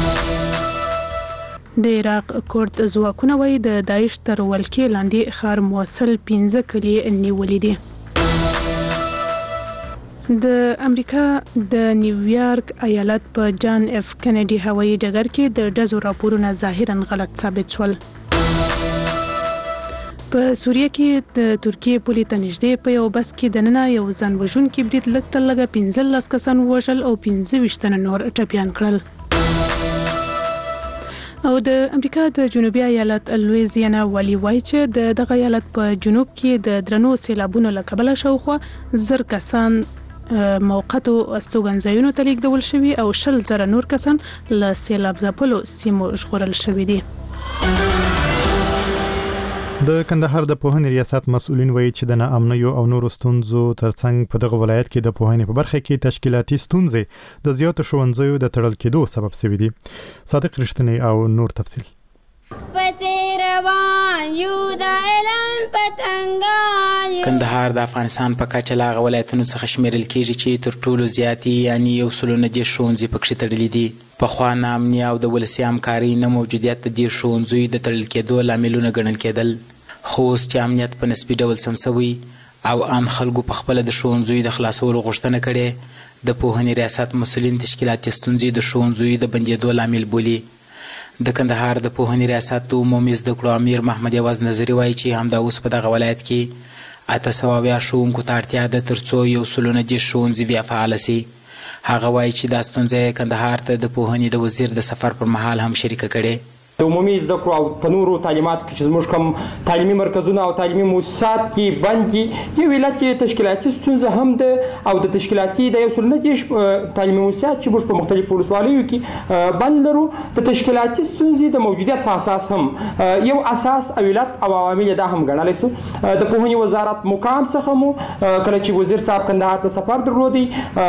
د عراق کورد ځواکونه وایي د داعش تر ولکې لاندې ښار موصل 15 کلي نیولي دي. د امریکا د نیویارک ایالت په جان اف کینیډي هوایي ډګر کې د ډزو راپورونه ظاهراً غلط ثابت شول. په سوریه کې د ترکیې پولې ته نږدې په یو بس کې دننه یو ځان وژونکي برید لږ تر لږه 15 کسان ووژل او 25 تنه نور ټپیان کړل. او د امریکا د جنوبي ایالت لویزیانا والی وایي چې دغه ایالت په جنوب کې د درنو سیلابونو له کبله شاوخوا 1000 کسان موقتو استوګنځایونو ته لیږدول شوي او 20,000 نور کسان له سیلاب ځپلو سیمو ژغورل شوي دي. د کندهار د پوهنې ریاست مسؤلین وایي چې د ناامنیو او نورو ستونزو ترڅنګ په دغه ولایت کې د پوهنې په برخه کې تشکیلاتي ستونزې د زیاتو ښوونځیو د تړل کېدو سبب شوي دي. صادق رښتینی او نور تفصیل. کندهار د افغانستان په کچه له هغه ولایتونو څخه شمیرل کیږي چې تر ټولو زیاتې یعنی 110 ښوونځي پکښې تړلي دي. پخوا ناامني او د ولسي همکارۍ نه موجودیت د دې ښوونځیو د تړل کېدو لاملونه ګڼل کېدل، خو اوس چې امنیت په نسبي ډول سم شوی او عام خلکو په خپله د ښوونځیو د خلاصولو غوښتنه کړې، د پوهنې ریاست مسؤلین تشکیلاتي ستونزې د ښوونځیو د بندېدو لامل بولي. د کندهار د پوهنې ریاست د عمومي زده کړو امیر محمد یواز نظري وایي چې همدا اوس په دغه ولایت کې 800 ښوونکو ته اړتیا ده ترڅو 110 ښوونځي بیا فعاله سي. هغه وایي چې دا ستونزه کندهار ته د پوهنې د وزیر د سفر پر مهال هم شریکه کړې. د عمومي زده کړو او په نورو تعلیماتو کې چې زموږ کوم تعلیمي مرکزونه او تعلیمي مؤسسات کې بند دي، یو علت یې تشکیلاتي ستونزه هم ده او د تشکیلاتي د 110 تعلیمي مؤسسات چې موږ په مختلفو ولسوالیو کې بند لرو، د تشکیلاتي ستونزې د موجودیت په اساس هم یو اساس او علت او عوامل دا هم ګڼلی سو. د پوهنې وزارت مقام څخه مو کله چې وزیر صاحب کندهار ته سفر درلودی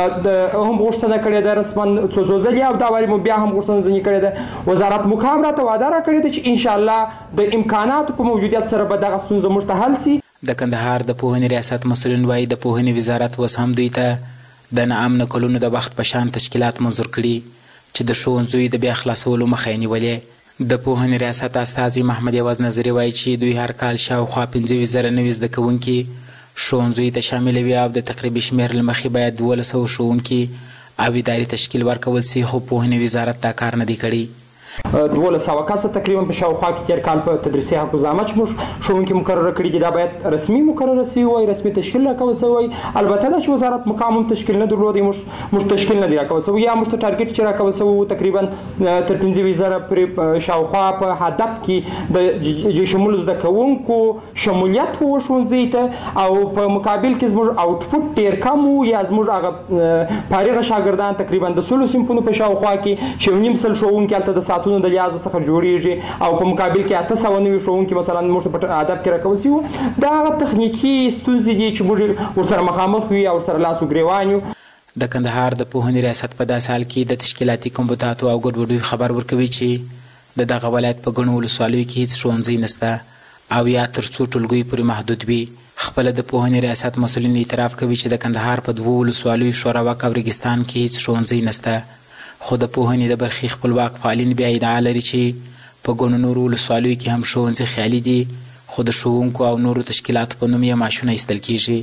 هم غوښتنه کړې ده رسما څو ځلې او دا واري مو بیا هم غوښتنه ځینې کړې ده. وزارت مقام راته وعده راکړې ده چې ان شاء الله د امکاناتو په موجودیت سره به دغه ستونزه موږ ته حل سي. د کندهار د پوهنې ریاست مسؤلین وایي د پوهنې وزارت اوس هم دوی ته د ناامنه کلونو د وخت په شان تشکیلات منظور کړي چې د ښوونځیو د بیا خلاصولو مخه یې نیولې. د پوهنې ریاست استازي محمد یواز نظري وایي چې دوی هر کال شاوخوا 15,000 نوي زده کوونکي ښوونځیو ته شاملوي او د تقریبي شمېر له مخې باید 1200 ښوونکي او اداري تشکیل ورکول سي، خو پوهنې وزارت دا کار نه دی کړی. 1200 کسه تقریبا په شاوخوا کې تیر کال په تدریسي حافظنامه چې موږ ښوونکي مقرره کړي دي دا باید رسمي مقرره سوي وای، رسمي تشکیل راکول سوی. البته دا چې وزارت مقام هم تشکیل نه درلودی، موږ تشکیل نه دی راکول سوی، یا موږ ته ټارګټ چې راکول سوی تقریبا تر 15,000 پرې شاوخوا په هدف کې د شمول زده کوونکو شمولیت و ښوونځي ته، او په مقابل کې زموږ آوټپوټ ډېر کم و، یا زموږ هغه فارغه شاګردان تقریبا د 16 صنفونو په شاوخوا کې 9.5 ښوونکي هلته د ساعتونو د لیازه څخه جوړیږي او په مقابل کې 890 ښوونکي مثلا موږ په هدف کې راکول سوي. دا هغه تخنیکي ستونزې دي چې موږ ورسره مخامخ یو او ورسره لاس وګریوان یو. د کندهار د پوهنې ریاست په داسې حال کې د تشکیلاتي کمبوداتو او ګډوډیو خبر ورکوي چې د دغه ولایت په ګڼو ولسوالیو کې هیڅ ښوونځی نشته او یا تر څو ټولګیو پورې محدود وي. خپله د پوهنې ریاست مسؤلین اعتراف کوي چې د کندهار په 2 ولسوالیو شوراوک او ریګستان کې هیڅ ښوونځی نشته، خو د پوهنې د برخې خپلواک فعالین بیا ادعا لري چې په ګڼو نورو ولسوالیو کې هم ښوونځي خیالي دي، خو د ښوونکو او نورو تشکیلاتو په نوم یې معاشونه ایستل کیږي.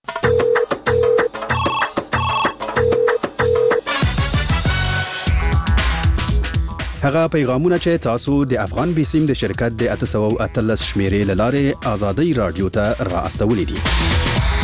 هغه پیغامونه چې تاسو د افغان بیسیم د شرکت د 813 شمیرې له لارې آزادۍ رادیو ته را استولې دي.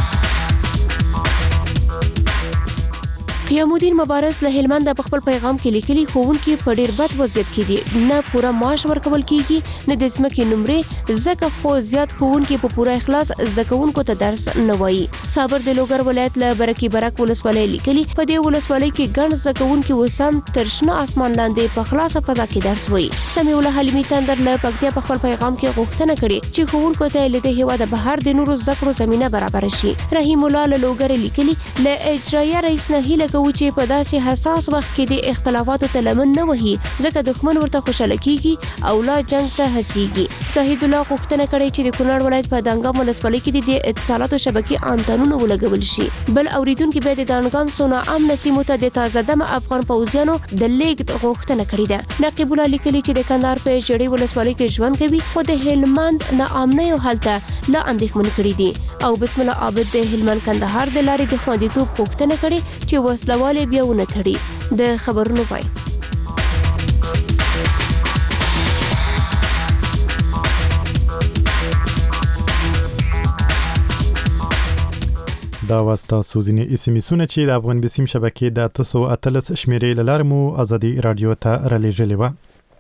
قیام الدین مبارز له هلمند په خپل پیغام کې لیکلي ښوونکي په ډیر بد وضعیت کې دي، نه پوره معاش ورکول کیږي، نه د ځمکې نمرې، ځکه خو زیات ښوونکي په پوره اخلاص زده کوونکو ته درس نه وایي. صابر د لوګر ولایت له برکي برک ولسوالۍ لیکلي په دې ولسوالۍ کې ګڼ زده کوونکي اوس هم تر شنه اسمان لاندې په خلاصه فضا کې درس وایي. سمیع الله حلیمي تندر له پکتیا په خپل پیغام کې غوښتنه کړې چې ښوونکو ته له دې هیواده بهر د نورو زده کړو زمینه برابر شي. رحیم الله له لوګر لیکلي له اجرایه رئیس نه هیله کوو چې په داسې حساس وخت کې د اختلافاتو ته لمن نه وهي، ځکه دښمن ورته خوشاله کیږي او لا جنگ ته هڅیږي. زاهد الله غوښتنه کړې چې د کونړ ولایت په دانګام ولسوالۍ کې د اتصالاتو شبکې انتنونه ولګول شي. بل اوریدونکو به د دانګام سونه امن سیمو ته د تازه دم افغان پوځیانو د لیږد غوښتنه کړې ده. نقیب الله لیکلي چې د کندهار په جړې ولسوالۍ کې ژوند کوي، خو د هلمند ناامنۍ او حالت لا اندېښمن کړي دي. او بسم الله عابد د هلمند کندهار د لارې د خوندیتوب غوښتنه کړې چې وسلواله بیا ونه تړي. د خبرونو پای. دا واسطه سوزینې اسمیسونه چې د افغان بیسیم شبکې د 813 شمیرې له لارې مو آزادي رادیو ته رالېږلې وه.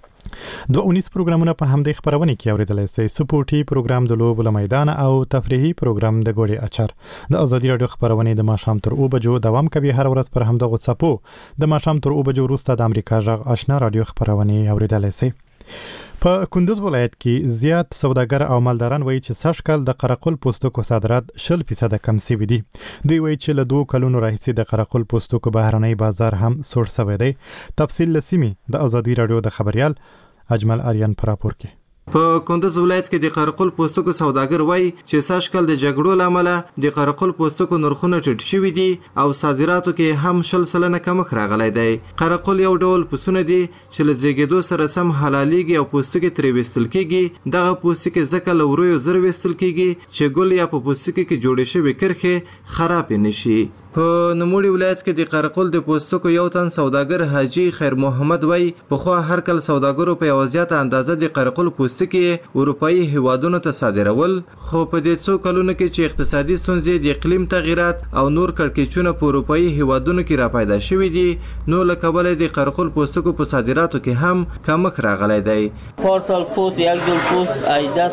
2 پروګرامونه په همدې خبرونه کې اوریدلای شئ. سپورټي پروګرام د لوبو له میدان او تفریحي پروګرام د ګوړې اچار د آزادي رادیو خبرونه د ماښام تر 2 بجو دوام کوي. هر ورځ پر همدغه څپو د ماښام تر 2 بجو وروسته د امریکا غږ آشنا رادیو خبرونه اوریدلای شئ. په کندوز ولایت کې زیات سوداګر او مالداران وایي چې سږکال د قرقل پوستکو صادرات 40% کم شوي دي. دوی وایي چې له 2 کلونو راهیسې د قرقل پوستکو بهرنی بازار هم سوړ شوی دی. تفصیل له سیمې د آزادي رادیو د خبريال اجمل اریان پر راپور کې. په کندوز ولایت کې د قرقل پوستکو سوداګر وایي چې سږکال د جګړو له امله د قرقل پوستکو نرخونه ټیټ شوي دي او صادراتو کې هم 40% کمښت راغلی دی. قرقل یو ډول پسونه دي چې له زیږېدو سره سم حلالېږي او پوستکي ترې ویستل کېږي. دغه پوستکي ځکه له ورویو زر ویستل کېږي چې ګل یا په پوستکي کې جوړې شوې کرښې خرابې نه شي. په نوموړي ولایت کې د قرقل د پوستکو یو تن سوداګر حاجی خیر محمد وایي پخوا هر کله سوداګرو په یوه زیاته اندازه د قرقل پوستکي اروپایي هیوادونو ته صادرول، خو په دې څو کلونو کې چې اقتصادي ستونزې، د اقلیم تغیرات او نور کړکېچونه په اروپایي هیوادونو کې راپیدا شوي دي، نو له کبله د قرقل پوستکو په صادراتو کې هم کمښت راغلی دی. پارسال پوست یک جل پوست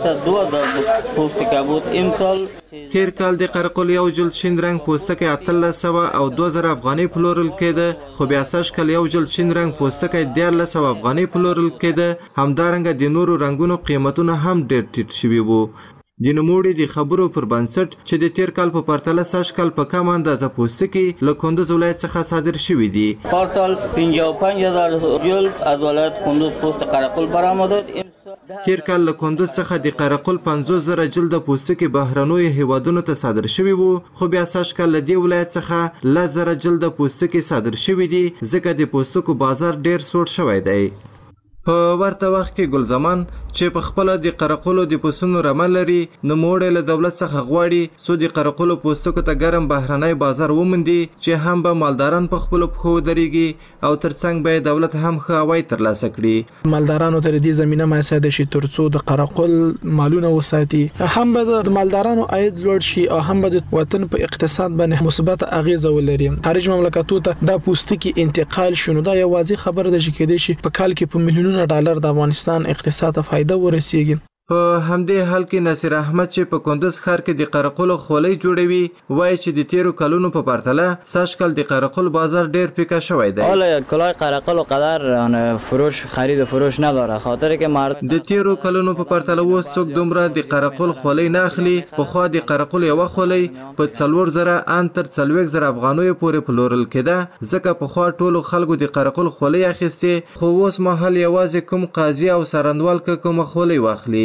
18,000 پوست که بود، امسال تیر کال د قرقل یو جلد شین رنگ پوستکی 1800 او 2000 افغانۍ پلورل کېده، خو بیا سږکال یو جلد شین رنگ پوستکی 1300 افغانۍ پلورل کېده. همدارنګه د نورو رنګونو قیمتونه هم ډېر ټیټ شوي وو. د نوموړي د خبرو پر بنسټ چې د تیر کال په پرتله سږکال په کم اندازه پوستکي له کندوز ولایت څخه صادر شوي دي. پارسال 55,000 جلد از ولایت کندوز پوست قرقل برآمد. تیر کال له کندوز څخه د قرقل 50,000 جلد پوستکي بهرنیو هیوادونو ته صادر شوي وو، خو بیا سږکال له دې ولایت څخه 10,000 جلد پوستکي صادر شوي دي، ځکه د پوستکو بازار ډیر سوړ شوی دی. په ورته وخت کې ګلزمان چې په خپل د قرقلو د پسونو رمه لري، نو موړ له دولت څخه غواړي سو د قرقلو پوستکو ته ګرم بهرنی بازار وموندي چې هم به مالداران په خپل پښو درېږي او ترڅنګ به دولت هم ښه عواید ترلاسه کړي. مالدارانو ته دې زمينه میسر شي ترڅو د قرقل مالونه وساتي، هم به د مالدارانو عاید لوړ شي او هم به د وطن په اقتصاد باندې مثبت اغیزه ولري. خارج مملکتونو ته د پوستکي انتقال شونه دا یو واضح خبره ده چې کېدای شي په کال کې په میلیونونو ډالر د افغانستان اقتصاد ته فائدہ ورسیږي. په همدې حال کې ناصر احمد چې په کندوز ښار کې د قرقلو خولۍ جوړوي وایي چې د تیرو کلونو په پرتله سږکال د قرقل بازار ډیر پیکه شوی دی. حالا کلاه قرقل قدر فروش خرید و فروش نداره، خاطر که مرد د تیرو کلونو په پرتله اوس څوک دومره د قرقل خولۍ نه اخلي. پخوا د قرقل یوه خولۍ په 4,000 ان تر 40,000 افغانیو پورې پلورل کېده، ځکه پخوا ټولو خلکو د قرقل خولۍ اخیستې، خو اوس مهال یوازې کوم قاضي او سرندوال که کومه خولۍ واخلي.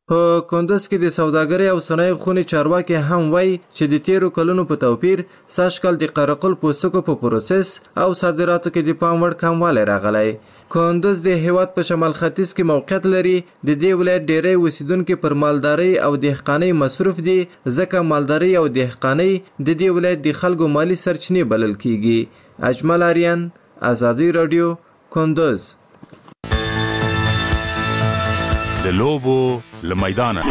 په کندز کې د سوداګرۍ او صنایعو خونې چارواکي هم وایي چې د تیرو کلونو په توپیر سږ کال د قرقل پوستکو په پروسس او صادراتو کې د پام وړ کموالی راغلی. کندز د هیواد په شمال ختیځ کې موقعیت لري. د دې ولایت ډیری اوسیدونکي پر مالدارۍ او دهقانۍ مصروف دي، ځکه مالدارۍ او دهقانۍ د دې ولایت د خلکو مالی سرچینې بلل کیږي. اجمل آریان، آزادی رادیو، کندز. د لوبو له میدانه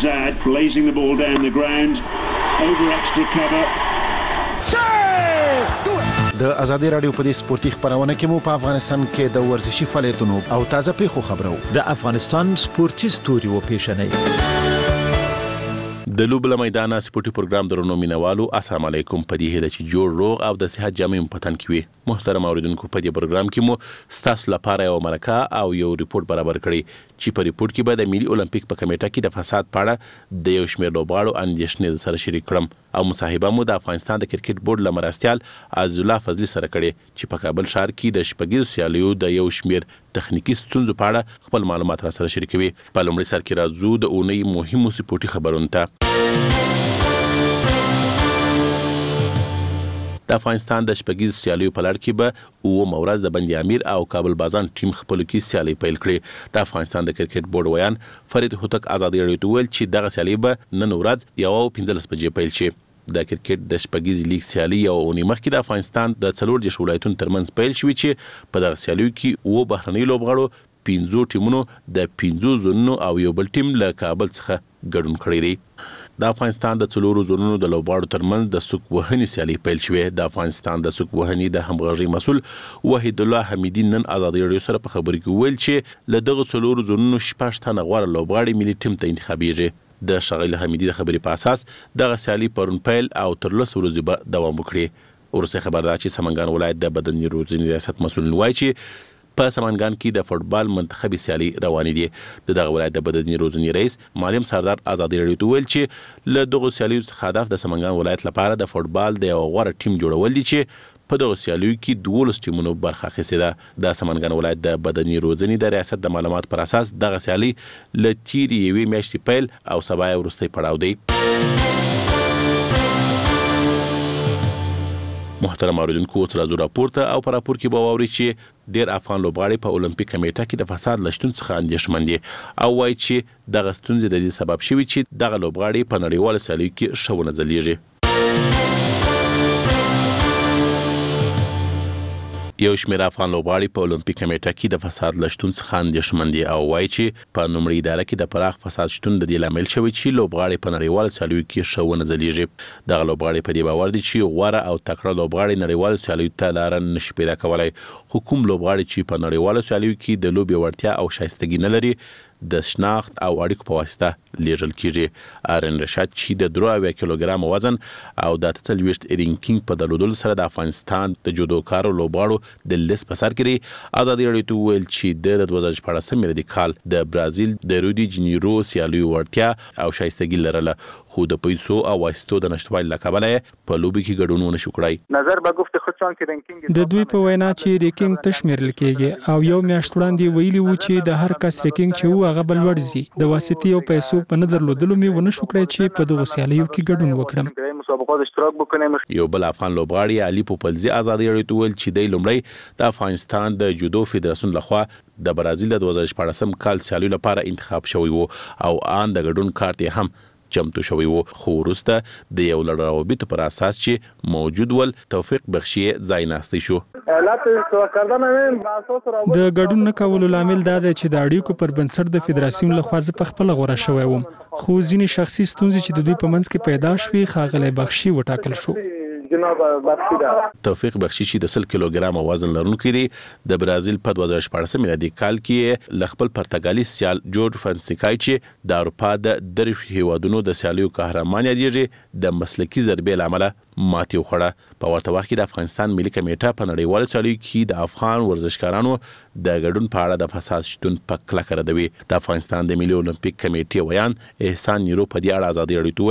د آزادی رادیو په دې سپورتي خبرونه کې مو په افغانستان کې د ورزشي فعالیتونو او تازه پیښو خبرو د افغانستان سپورتي ستوري و پیښنې د لوبو له میدانه سپورتي پروګرام درنو مینوالو السلام علیکم. په دې هیله چې جوړ روغ او د صحت جامع پتن کې وي. محترم اوریدونکو، په دې پروګرام کې مو ستاسو لپاره یو مرکه او یو ریپورت برابر کړی چې په ریپورت کې به د ملي اولمپیک په کمیټه کې د فساد په اړه د یو شمېر لوبغاړو اندېښنې سره شریک کړم او مصاحبه مو د افغانستان د کرکټ بورډ له مرستیال عزیز الله فضلي سره کړې چې په کابل ښار کې د شپږیزو سیالیو د یو شمېر تخنیکی ستونزو په اړه خپل معلومات را سره شریکوي. په لومړي سر کې راځو د اونۍ مهمو سپورتي خبرونو ته. د افغانستان د شپږیزو سیالیو په لړ کې به اووم ورځ د بندي امیر او کابل بازان ټیم خپلو کې سیالۍ پیل کړې. د افغانستان د کرکټ بورډ ویان فرید هوتک آزادي رادیو ته ویل چې دغه سیالۍ به نن ورځ 1:15 بجې پیل شي. د کرکټ د شپږیز لیګ سیالي یو اونۍ مخکې د افغانستان د 14 ولایتونو ترمنځ پیل شوې چې په دغه سیالیو کې اووه بهرنۍ لوبغاړو 15 ټیمونو د 15 زونونو او یو بل ټیم له کابل څخه ګډون کړی دی. د افغانستان د 4 زونونو د لوبغاړو ترمنځ د سوک وهنې سیالي پیل شوې. د افغانستان د سوک وهنې د همغږي مسول وحید الله حمیدی نن آزادي رادیو سره په خبرو کې ویل چې له دغه 4 زونونو 6 تنه غوړ لوبغاړي ملي ټیم ته انتخابیږي. د شغیل حمیدی د خبرې په اساس دغه سیالي پرون پیل او تر 10 ورځې به دوام وکړي. ورسره خبردار چې سمنګان ولایت د بدني روزنې ریاست مسول وایي چې په سمنګان کې د فوټبال منتخبي سیالي روانې دي. دغه ولایت د بدني روزنې رئیس معلم سردار آزادي رادیو ته ویل چې له دغه سیالیو څخه هدف د سمنګان ولایت لپاره د فوټبال د یو غوره ټیم جوړول دي چې په دغه سیالیو کې 12 ټیمونو برخه اخیستې ده. د سمنګان ولایت د بدني روزنې د ریاست د معلومات پر اساس دغه سیالي له تیرې یوې میاشتې پیل او سبا یې وروستی پړاو دی. محترم اوریدونکو، اوس راځو راپورته او په راپور کې به واورئ چې ډېر افغان لوبغاړي په اولمپیک کمیټه کې د فساد له شتون څخه اندېښمن دي او وایي چې دغه ستونزې د دې سبب شوي چې دغه لوبغاړي په نړیوالو سیالیو کې ښه ونه ځلیږي. یو شمېر افغان لوبغاړي په اولمپیک کمیټه کې د فساد له شتون څخه اندېښمن دي او وایي چې په لومړۍ اداره کې د پراخ فساد شتون د دې لامل شوی چې لوبغاړي په نړیوالو سیالیو کې ښه ونه ځلیږي. دغه لوبغاړي په دې باور دي چې غوره او تکړه لوبغاړي نړیوالو سیالیو ته لاره نشي پیدا کولی. خو کوم لوبغاړي چې په نړیوالو سیالیو کې د لوبې وړتیا او شایستګي نه لري د شناخت او اړیکو په واسطه لیږل کیږي. آرن رشاد چې د 3 کیلوګرام وزن او د 43 رینکینګ په درلودلو سره د افغانستان د جودوکارو لوبغاړو د لیست په سر کې دی. آزادي رادیو ته ویل چې د 2014 میلادي کال د برازیل د ریو دي جنیرو سیالیو وړتیا او شایستګي لرله، خو د پیسو او واسطو د نشټوالي له کبله په لوبي کې ګډون ونه شو کړای. نظر به گفت خود چون کې رینکینګ د دوی په وینا چې ریکینګ تشمیرل کېږي او یو میاشت وړاندې ویلي وو چې د هر کس ریکینګ چې هغه بل ورځي د واسطې او پیسو په نه درلودلو مې ونه شو کړای چې په دغه سیالیو کې ګډون وکړم. مسابقات اشتراک وکړم. یو بل افغان لوبغاړي علي پوپلزي آزادي رادیو ته ویل چې د لومړی د افغانستان د جودو فدراسیون لخوا د برازیل د 2014 کال سیالیو لپاره انتخاب شوی وو او آن د ګډون کارت هم چمتو شوی وو، خو وروسته د یو لړ روابطو پر اساس چې موجود ول توفیق بخشي ځای ناستی شو. د ګډون نه کولو لامل دا دی چې د اړیکو پر بنسټ د فدراسیون لخوا زه په خپل غوړه شوی وم، خو ځینې شخصي ستونزې چې د دوی په منځ کې پیدا شوې ښاغلی بخشي وټاکل شو. جناب بخشي دا توفیق بخشي چې د 10 کیلوګرام وزن لرونکی دی، د برازیل په 2014 میلادي کال کې ل خپل پرتګالي سیال جورج فانسیکای چې د اروپا د 3 هیوادونو د سیالیو قهرمان یادېږي د مسلکي ضربې لامل ماتې وخوړه. په ورته وخت کې د افغانستان ملي کمیټه په نړیوالو سیالیو کې د افغان ورزشکارانو د ګډون په اړه د فساد شتون په کلکه ردوي. د افغانستان د ملي اولمپیک کمیټې ویان احسان نیرو په دې اړه ازادي راډیو ته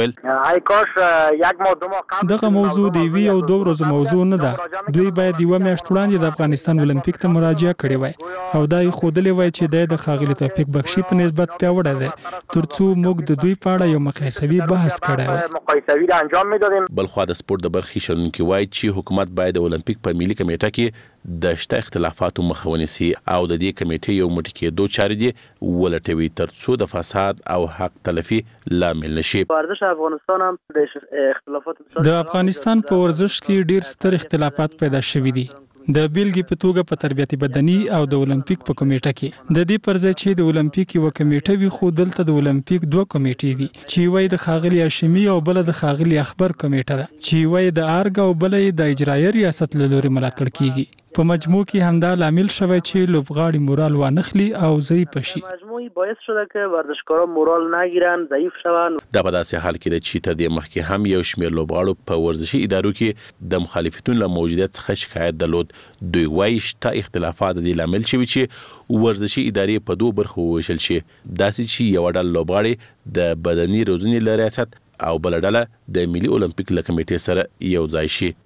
ویل دغه موضوع د یوې او دوه ورځو موضوع نه ده. دوی باید یوه میاشت وړاندې د افغانستان اولمپیک ته مراجعه کړې وای او دا یې ښودلې وای چې د ښاغلي توفیق بخشي په نسبت پیاوړی دی ترڅو موږ د دوی په اړه یو مقایسوي بحث کړی وای. بلخوا د سپورت د برخې شنونکي وایي چې حکومت باید د اولمپیک په ملي کمیټه کې د شته اختلافاتو مخه ونیسي او د دې کمیټې یو موټی کېدو چارې دي ولټوي ترڅو د فساد او حق تلفي لامل نشي. ورزش افغانستان هم د اختلافات د افغانستان په ورزش کې ډیر ستر اختلافات پیدا شوي دي. د بیلګې په توګه په تربیتي بدني او د اولمپیک په کمیټه کې د دې پر ځای چې د اولمپیک یو کمیټه وي خو دلته د اولمپیک دوه کمیټې دي چې وای د ښاغلي هاشمي او بل د ښاغلي اخبار کمیټه ده چې وای د ارګ او بل د اجرایي ریاست له لوري ملاتړ کیږي. په مجموع کې همدا لامل شوی چې لوبغاړي مورال وانخلي او ضعیف شي. مجموعي باعث شده که ورزشکاران مورال نگیرن، ضعیف شون. دا په داسې حال کې ده چې تر دې مخکې هم یو شمېر لوبغاړو په ورزشي ادارو کې د مخالفتونو له موجودیت څخه شکایت درلود. دوی وایي شته اختلافات د دې لامل شوي چې ورزشي ادارې په دوه برخو وویشل شي. داسې چې یوه ډله لوبغاړي د بدني روزنې له ریاست او بله ډله د ملي اولمپیک له کمیټې سره یو ځای شي.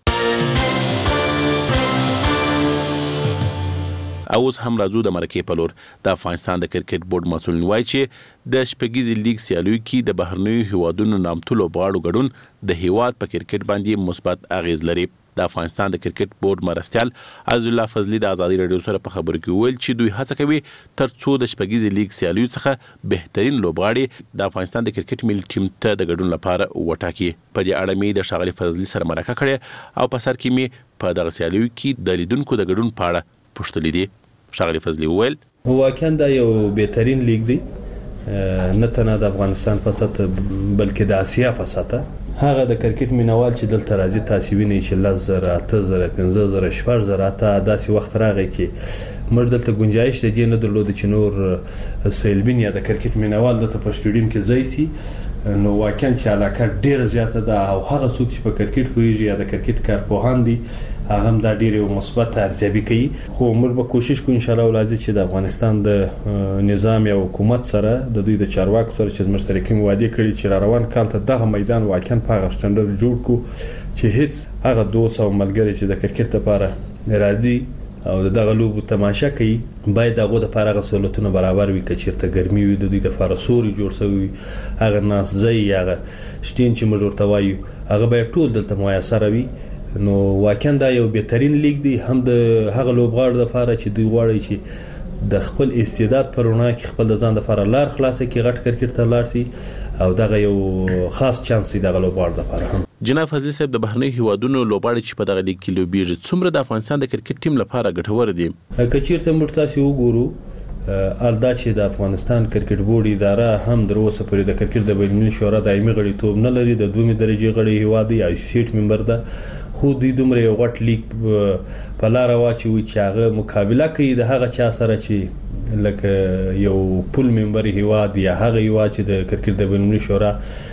اوس هم راځو د مرکې په لور. د افغانستان د کرکټ بورډ مسؤلین وایي چې د شپږیزې لیګ سیالیو کې د بهرنیو هیوادونو نامتو لوبغاړو ګډون د هیواد په کرکټ باندې مثبت اغیز لري. د افغانستان د کرکټ بورډ مرستیال عز الله فضلي د ازادي راډیو سره په خبرو کې ویل چې دوی هڅه کوي ترڅو د شپږیزې لیګ سیالیو څخه بهترین لوبغاړي د افغانستان د کرکټ ملي ټیم ته د ګډون لپاره وټاکي. په دې اړه مې د ښاغلي فضلي سره مرکه کړې او په سر کې مې په دغه سیالیو کې د لیدونکو د ګډون په اړه پوښتلې دي. ښاغلي فضلي وویل واقعا دا یو بهترین لیګ دی نه تنها د افغانستان په سطح بلکې د اسیا په سطح. هغه د کرکټ مینوال چې دلته راځي تاسو وینئ چې 10,000 8,000 15,000 14,000 اته داسې وخت راغی چې موږ دلته گنجائش د دې نه درلود چې نور سیلبین یا د کرکټ مینوال دلته په سټیډیم کې ځای سي. نو واقعا چې علاقه ډیره زیاته ده او هغه څوک چې په کرکټ پوهیږي یا د کرکټ کارپوهان دي هغه هم دا ډیره مثبت ارزیابي کوي. خو موږ به کوشش کوو ان شاء الله ولادي چې د افغانستان د نظام یا حکومت سره د دوی د چارواکو سره چې مشترکین وعده کړي چې را روان کال ته دغه میدان واقعا په هغه سټنډرډ جوړ کو چې هیڅ هغه 200 ملګری چې د کرکټ لپاره راځي او دغه لوب تماشا کوي باید هغه د لپاره غوښتنه برابر وي چې چیرته ګرمي وي د دوی د لپاره سوري جوړ شوی هغه ناس ځای هغه شتین چې موږ ورته وایو هغه باید ټول دلته میسر وي. نو واقعا دا یو بهترین لیګ دی هم د هغه لوبغاړو لپاره چې دوی غواړي چې د خپل استعداد پر وړاندې کې خپل ځان لپاره لار خلاصه کې غټ کرکټ ته لاړ شي او دغه یو خاص چانس دی د لوبغاړو لپاره هم. جناب فضلي صاحب د بهرنیو هیوادونو لوبغاړي چې په دغه لیګ کې لوبیږي څومره د افغانستان د کرکټ ټیم لپاره ګټور دي؟ که چیرته موږ تاسو وګورو الدا چې د افغانستان کرکټ بورډ اداره هم در اوسه پورې د کرکټ د بین‌المللي شورا دایمي غړیتوب نه لري. د دومره درجه غړي هیواد دی ایسوسییټ ممبر ده خو دوی دومره یو غټ لیګ په لار واچوي چې هغه مقابله کوي د هغه چا سره چې لکه یو پول ممبر هیواد یا هغه هیواد چې د کرکټ د بین‌المللي شورا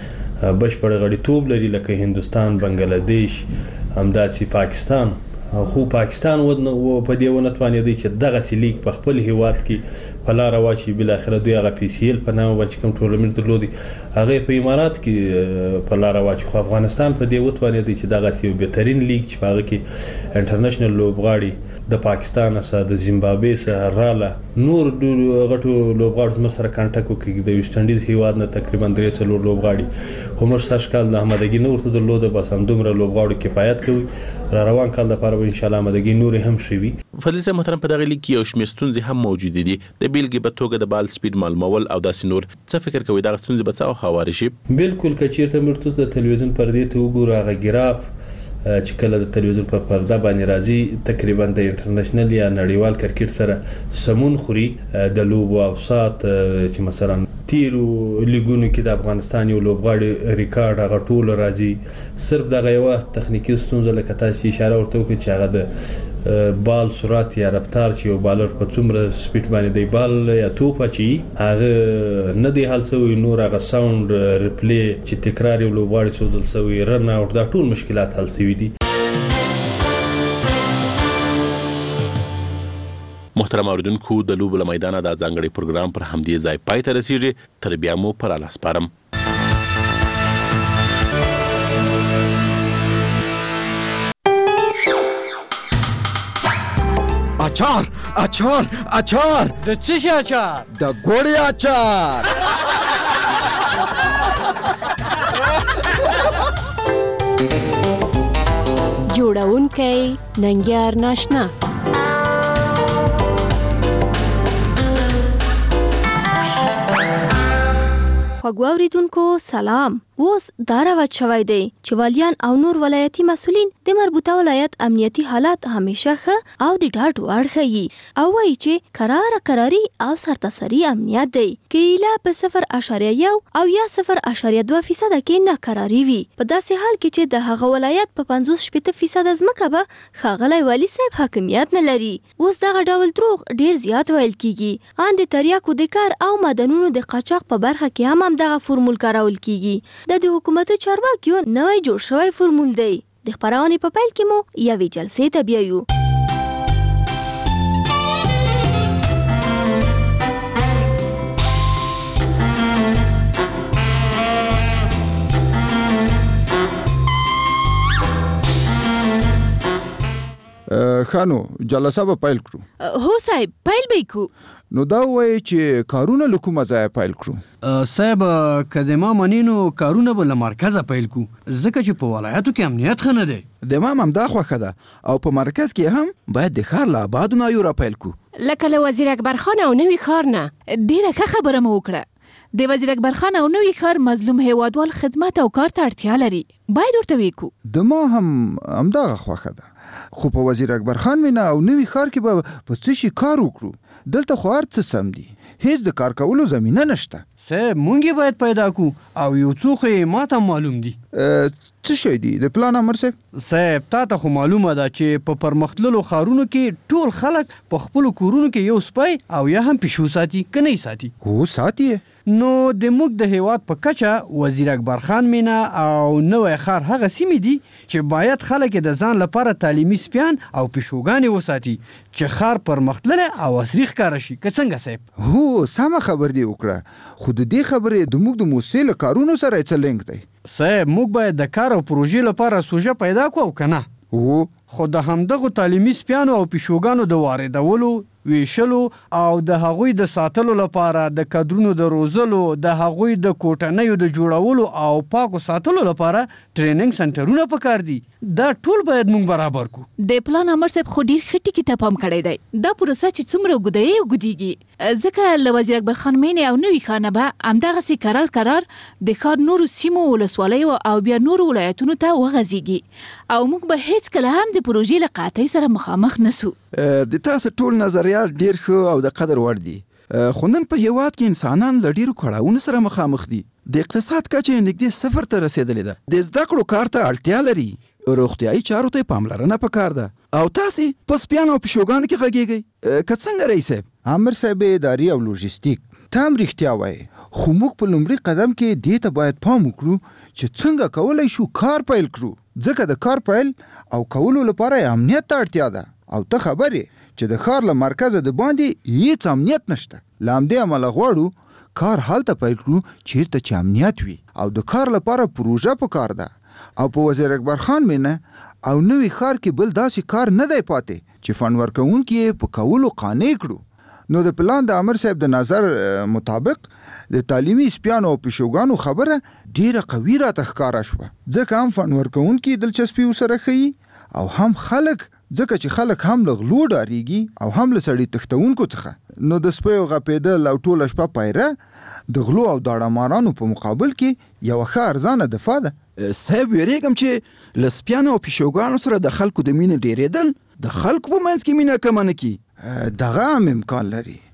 بشپړ غړیتوب لري لکه هندستان، بنگلاديش، همداسې پاکستان. خو پاکستان په دې ونه توانېدی چې دغه لیګ په خپل هیواد کې په لار واچي. بل اخر دوی هغه پی سی ال په نامه باندې کوم ټورنمنت درلودي هغه په امارات کې په لار واچي. خو افغانستان په دې وتوانېدی چې دغه یو بهترین لیګ چې په هغه کې انټرنیشنل لوبغاړي د پاکستان سره د زیمبابوې سره رااله نور غټو لوبغاړو سره کانټاکټ وکړي. د ویسټ انډیز هیواد نه تقریبا 300 لوبغاړي هم ساشکال د احمدګي نور ته درلوده بس هم دومره لوبغاړو کفایت کوي. را روان کال لپاره ان شاء الله مدګي نور هم شوي. فضلي صاحب محترم په دغه لیګ کې یو شمېر ستونزې هم موجود دي. د بیلګې په توګه د بال سپیډ معلومول او داسې نور. څه فکر کوي دغه ستونزې به څه هواري شي؟ بالکل که چیرته موږ د تلویزیون پردې ته وګورو هغه ګراف چې کله د تلویزیون په پرده باندې راځي تقریبا د انټرنیشنل یا نړیوال کرکټ سره سمون خوري. د لوب او اوسات چې مثلا تیرو لیګونو کې د افغانستان یو لوبغاړي ریکارډ هغه ټول راځي صرف دغه یو تخنیکی ستونزه لکه تاسو اشاره ورته وکړه چې هغه د بال سرعت یا رفتار چې یو بالر په څومره سپیډ باندې دی بال یا توپ چی هغه نه دی حل سوی نور هغه ساوند ریپلی چې تکرار یو لوبغاړي سوزل سوی رن اوټ دا ټول مشکلات حل سوي دي. محترم اوریدونکو د لوبو له میدانه دا ځانګړی پروګرام پر همدې ځای پای ته رسیږي تر بیا مو پر الله سپارم. اچار اچار اچار د څه شي اچار؟ د ګوړې اچار. جوړونکی ننګیار ناشنا. خوږو اوریدونکو سلام. اوس دا راوت شوی دی چې والیان او نور ولایتي مسولین د مربوطه ولایت امنیتي حالات همیشه ښه او د ډاډ وړ ښیي او وایي چې قراري او سرتاسري امنیت دی که ایله په 0.1 او یا 0.2% کې ناقراري وي په داسې حال کې چې د هغه ولایت په 50% ځمکه به ښاغلی والي صاحب حاکمیت نه لري. اوس دغه ډول دروغ ډیر زیات ویل کیږي. ان د تریاکو د کار او معدنونو د قاچاق په برخه کې هم دغه فرمول کارول کیږي. د حکومت چارواکیو نوی جوړ شوی فرمول دی. د خبرونې په پیل کې مو یوې جلسې ته بیایو. خانو جلسه به پیل کړو. هو صاحب پیل به کو. نو دا وایي چې کارونه له کومه ځایه پیل کړو؟ صاحب که د ما منینو کارونه به له مرکزه پیل کړو ځکه چې په ولایتو کې امنیت ښه نه دی. د ما همدا خوښه ده او په مرکز کې هم باید د ښار له آبادو نایو را پیل کړو. لکه له وزیر اکبر خان او نوي ښار نه. ډېره ښه خبره مو وکړه. د وزیر اکبر خان او نوي ښار مظلوم هیوادوال خدمت او کار ته اړتیا لري. باید ورته ویکو. د ما هم همدغه خوښه ده خو په وزیر اکبر خان مینا او نوي ښار کې به په څه شي کار وکړو. دلته خو هر څه سم دي هیڅ د کار کولو زمینه نشته. صاحب مونږ باید پیدا کو او یو څو خو ماته معلوم دي. څه شي دي د پلان امر صاحب تا ته خو معلومه ده چې په پرمختللو ښارونو کې ټول خلک په خپلو کورونو کې یو سپی او یا هم پیشو ساتي که نه ساتي. هو ساتي. نو د موږ د هیواد په کچه وزیر اکبر خان مینا او نوی ښار هغه سیمې دي چې باید خلک د ځان لپاره تعلیمي سپیان او پیشوګانې وساتي چې ښار پرمختللی او عصري ښکاره شي. که څنګه صاحب؟ هو سمه خبر دی وکړه خو د دې خبرې د موږ د موسسې له کارونو سره څه لینک دی؟ صاحب موږ باید د کار او پروژې لپاره سوژه پیدا کړو او که نه. خو د همدغو تعلیمي سپیانو او پیشوګانو د واردولو ویشلو او د هغوی د ساتلو لپاره د کادرونو د روزلو د هغوی د کوټنیو د جوړولو او پاکو ساتلو لپاره ټریننګ سنټرونه پکار دي. دا ټول باید موږ برابر کو. د پلان امر صاحب خو ډیر ښه ټکي ته پام کړی دی. دا پروسه چې څومره اوږده اوږدیږي ځکه له وزیر اکبر خان مینې او نوي ښار نه به همدغسې قرار د ښار نورو سیمو ولسوالیو او بیا نورو ولایتونو ته وغځیږي او موږ به هیڅکله هم د پروژې له قحطۍ سره مخامخ نسو. د تاسو ټول نظریات ډیر ښه او د قدر وړ دي خو نن په هیواد کې انسانان له ډیرو کړاوونو سره مخامخ دي. د اقتصاد کچه نږدې 0 ته رسیدلې ده. د زده کړو کار ته اړتیا لري. روغتیايي چارو ته پاملرنه پکار ده او تاسو په سپیانو او پیشوګانو کې غږیږئ. که څنګه رئیس صاحب؟ امر صاحب اداري او لوجستیک تام رښتیا وایي خو موږ په لومړي قدم کې دې ته باید پام وکړو چې څنګه کولی شو کار پیل کړو ځکه د کار پیل او کولو لپاره امنیت ته اړتیا ده او ته خبرې چې د ښار له مرکزه د باندې هیڅ امنیت نشته. له همدې امله غواړو کار هلته پیل کړو چیرته چې امنیت وي او د کار لپاره پروژه پکار ده او په وزیر اکبر خان مینا او نوي ښار کې بل داسې کار نه دی پاتې چې فن ورکوونکي یې په کولو قانع کړو. نو د پلان د امر صاحب د نظر مطابق د تعلیمي سپیانو او پیشوګانو خبره ډیره قوي راته ښکاره شوه ځکه هم فن ورکوونکي دلچسپي ورسره ښیي او هم خلک ځکه چې خلک هم له غلو ډاریږي او هم له سړي تښتونکو څخه. نو د سپیو غپېدل او ټوله شپه پیره د غلو او داړه په مقابل کې یوه ښه ارزانه دفاع ده. صاحب ویریږم چې له سپیانو او پیشوګانو سره د خلکو د مینې ډیرېدل د خلکو په منځ کې مینه کمه نه کي. دغه هم امکان لري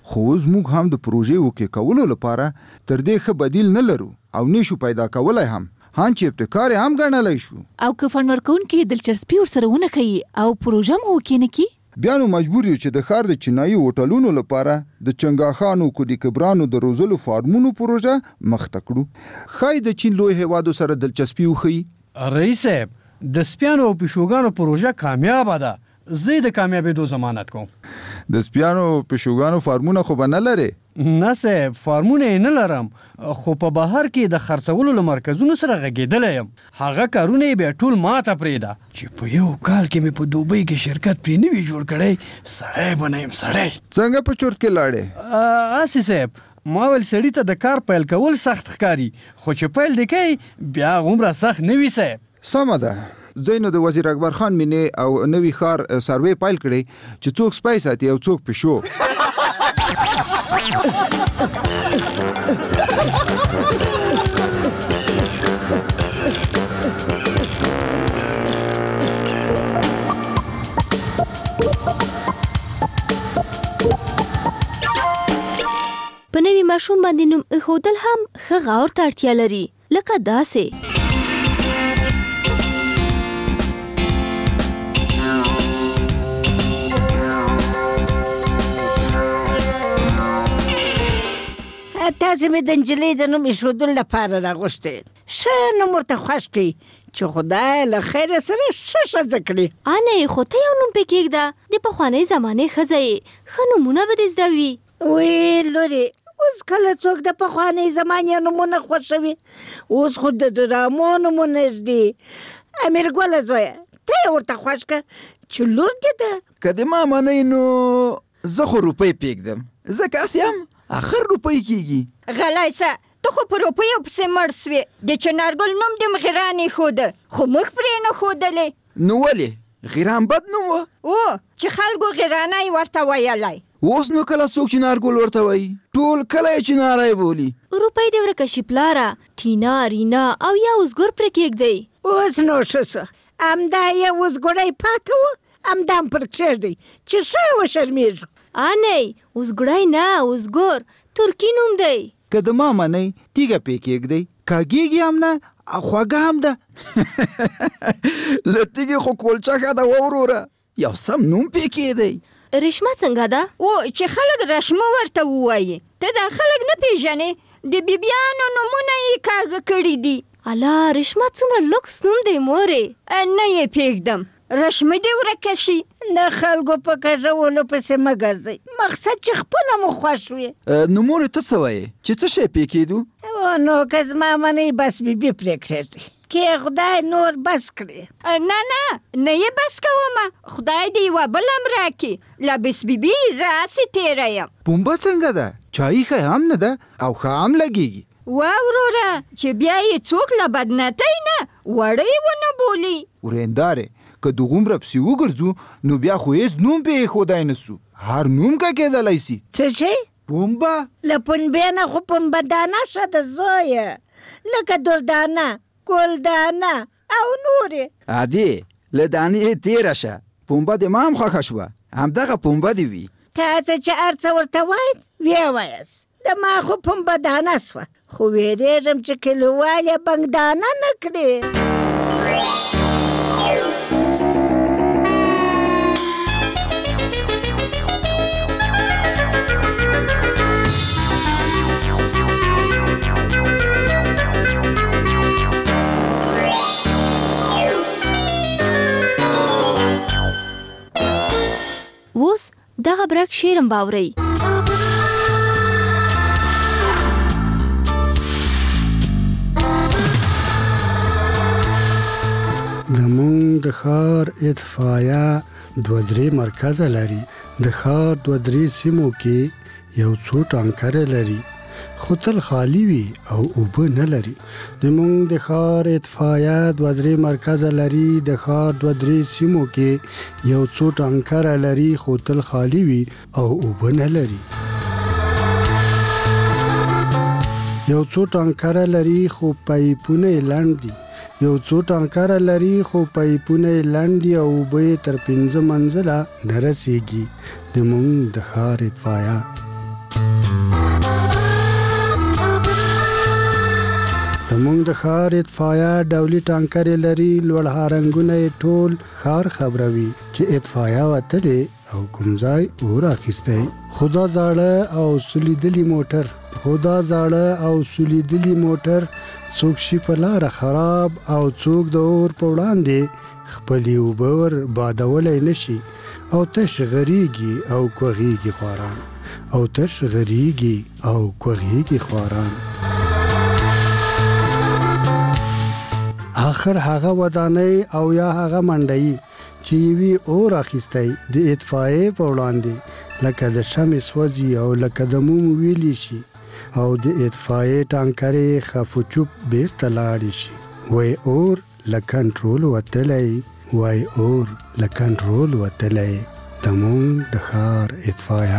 خو اوس موږ هم د پروژې اوکې کولو لپاره تر دې ښه بدیل نه لرو او نشو پیدا کولای هم چې ابتکار هم ګڼلی شو. او که فن ورکوونکي دلچسپي ورسره ونه ښیي او پروژه مو وکې نه کړي، بیا نو مجبور یو چې د ښار د چینایي هوټلونو لپاره د چنګاښانو کودي کبرانو د روزلو فارمونو پروژه مخته کړو. ښایي د چین لوی هیوادو سره دلچسپي وښیي. رئیس صاحب د سپیانو او پیشوګانو پروژه کامیابه ده، زه د کامیابېدو ضمانت کوم. د سپیانو پیشوګانو فارمونه خو به نه لرې؟ نه صاحب، فارمونه یې نه لرم، خو په بهر کې د خرڅولو له مرکزونو سره غږېدلی یم. هغه کارونه یې بیا ټول ماته پرېږده چې په یو کال کې مې په دوبۍ کې شرکت پرې نه وي جوړ کړی. سړی به نه یم سړی. څنګه په چورت کې لاړې؟ هسې صاحب، ما ویل سړي ته د کار پیل کول سخت ښکاري، خو چې پیل دې کوي بیا هغومره سخت نه وي صاحب. سمه ده. زینو د وزیر اکبر خان مینې او نوي ښار سروې پیل کړی چې څوک سپی ساتي او څوک پیشو. په نوي ماشوم باندې نوم ایښودل هم ښه غور ته اړتیا لري، لکه داسې تاسې مې د نجلۍ د نوم ایښودلو لپاره راغوښتې، ښه نوم ورته خوښ کړئ چې خدای له خیره سره ښه ښځه کړي. انې خو ته یو نوم پې کېږده، د پخوانۍ زمانې ښځه یې، ښه نومونه به دې زده وي. وی لورې، اوس کله څوک د پخوانۍ زمانې نومونه خوښوي؟ اوس خو د ډرامو نومونه ږدي. امیرګله زویه، ته یې ورته خوښ کړه چې لور دې ده. که د ما منئ نو زه خو روپۍ پرېږدم، ځکه هسې هم اخر روپۍ کېږي. غلی سه، ته خو په روپیو پسې مړ سوې. د چنارګل نوم دې غیران ایښوده، خو موږ پرې نه ښودلې. نو ولې؟ غیران بد نوم و؟ او چې خلکو غیرانی ورته ویلی. اوس نو کله څوک چنارګل ورته وایي، ټول کله یې چناری بولي. روپۍ دې ورکه شي پلاره، ټینا رینا او یا اوزګور پرې کېږدئ. اوس نو ښه څه، همدا یو اوزګوړی پاته و، همدا هم پر کښېږدئ چې ښه وشرمېږو. انۍ اوزګوړی نه، اوزګور ترکي نوم دی. که د ما منئ تیږه پې کېږدئ، کاږېږي هم نه او خوږه هم ده. له تیږې خو کولچه ښه ده ووروره، یو سم نوم پې کېدی. رشمه څنګه ده؟ او چې خلک رشمه ورته ووایي، ته دا خلک نه پیژنې، د بیبیانو نومونه یې کاږه کړي دي. الله، رشمه څومره لوکس نوم دی مورې. نه یې پرېږدم، رشمه دې ورکه شي. د خلکو په کږولو پسې مه ګرځئ، مقصد چې خپله مو خوښ وي. نو مورې ته څه وایې چې څه شی پې کېدو؟ نو که زما منئ بس بیبي پرې کښېږدئ، کې خدای نور بس کړي. نه نه یې بس کومه، خدای دې یوه بله هم راکړي. له بس بیبي زه هسې تېره یم. پنبه څنګه ده؟ چایي ښه هم نه ده او ښه هم لګېږي. وروره چې بیا یې څوک له بدنتۍ نه وړی ونه بولي. ورېندارې، که دوغومره پسې وګرځو نو بیا خو هېڅ نوم پې ایښودی نه سو، هر نوم که کېدلی سي. څه شی؟ پنبه. له پنبې نه خو پنبه دانه ښه ده زویه، لکه دردانه، ګلدانه او نورې. عادي، له دانې تېره شه، پنبه د ما هم خوښه شوه، همدغه پنبه دې وي. تاسې چې هر څه ورته وایئ ویې وایاست. د ما خو پنبه دانه سوه، خو ویرېږم چې کلیوال یې بنګدانه نه کړي. اوس دغه برک شعرم باورئ. زمونږ د ښار اطفایه 2-3 مرکزه لري. د ښار 2-3 سیمو کې یو څو ټانکره لري، خو تل خالی وي او اوبه نه لري. زمونږ د ښار اطفایه 2-3 مرکزه لري. د ښار 2-3 سیمو کې یو څو ټانکره لري، خو تل خالی وي او اوبه نه لري. یو څو ټانکره لري خو پایپونه یې لنډ دي. یو څو ټانکره لري خو پایپونه یې لنډ دي او اوبه یې تر 5 منزله نه رسېږي. زمونږ د ښار اطفایه. زموږ د ښار اطفایه ډولي ټانکرې لري، لوړ هارنګونه یې ټول ښار خبروي چې اطفایه وتلې او کوم ځای اور اخیستی. خدا زاړه او سولیدلي موټر څوک شي په لاره خراب او څوک د اور په وړاندې خپلې اوبه ور بادولی نشي او تش غریږي او کوغیږي خواران. آخر هغه ودانۍ او یا هغه منډۍ چې یوي اور اخیستی د اطفایې په وړاندې لکه د شمع سوځي او لکه د موم ویلی شي او د اطفایې ټانکرې خفو چوپ بیرته لاړې شي. وای اور له کنټرول وتلی زموږ د ښار اطفایه.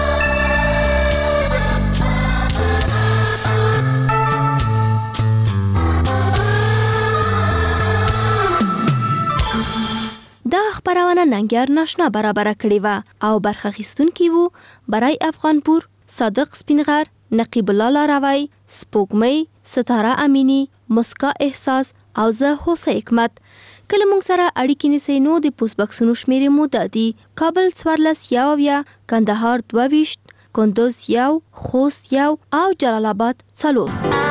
دا خبرونه ننګیار ناشنا برابر کړې و او برخه اخیستونکي وو برای افغانپور، صادق سپینغر، نقیب الله لاروی، سپوږمۍ، ستاره امینی، مسکا احساس او زه هوسه حکمت. کله مونږ سره اړیکې نیسئ نو د پوسټ باکسونو شمیرې مو دا دي: کابل 14 کندهار 22 کندوز 1 خوست 1 او جلال آباد 4.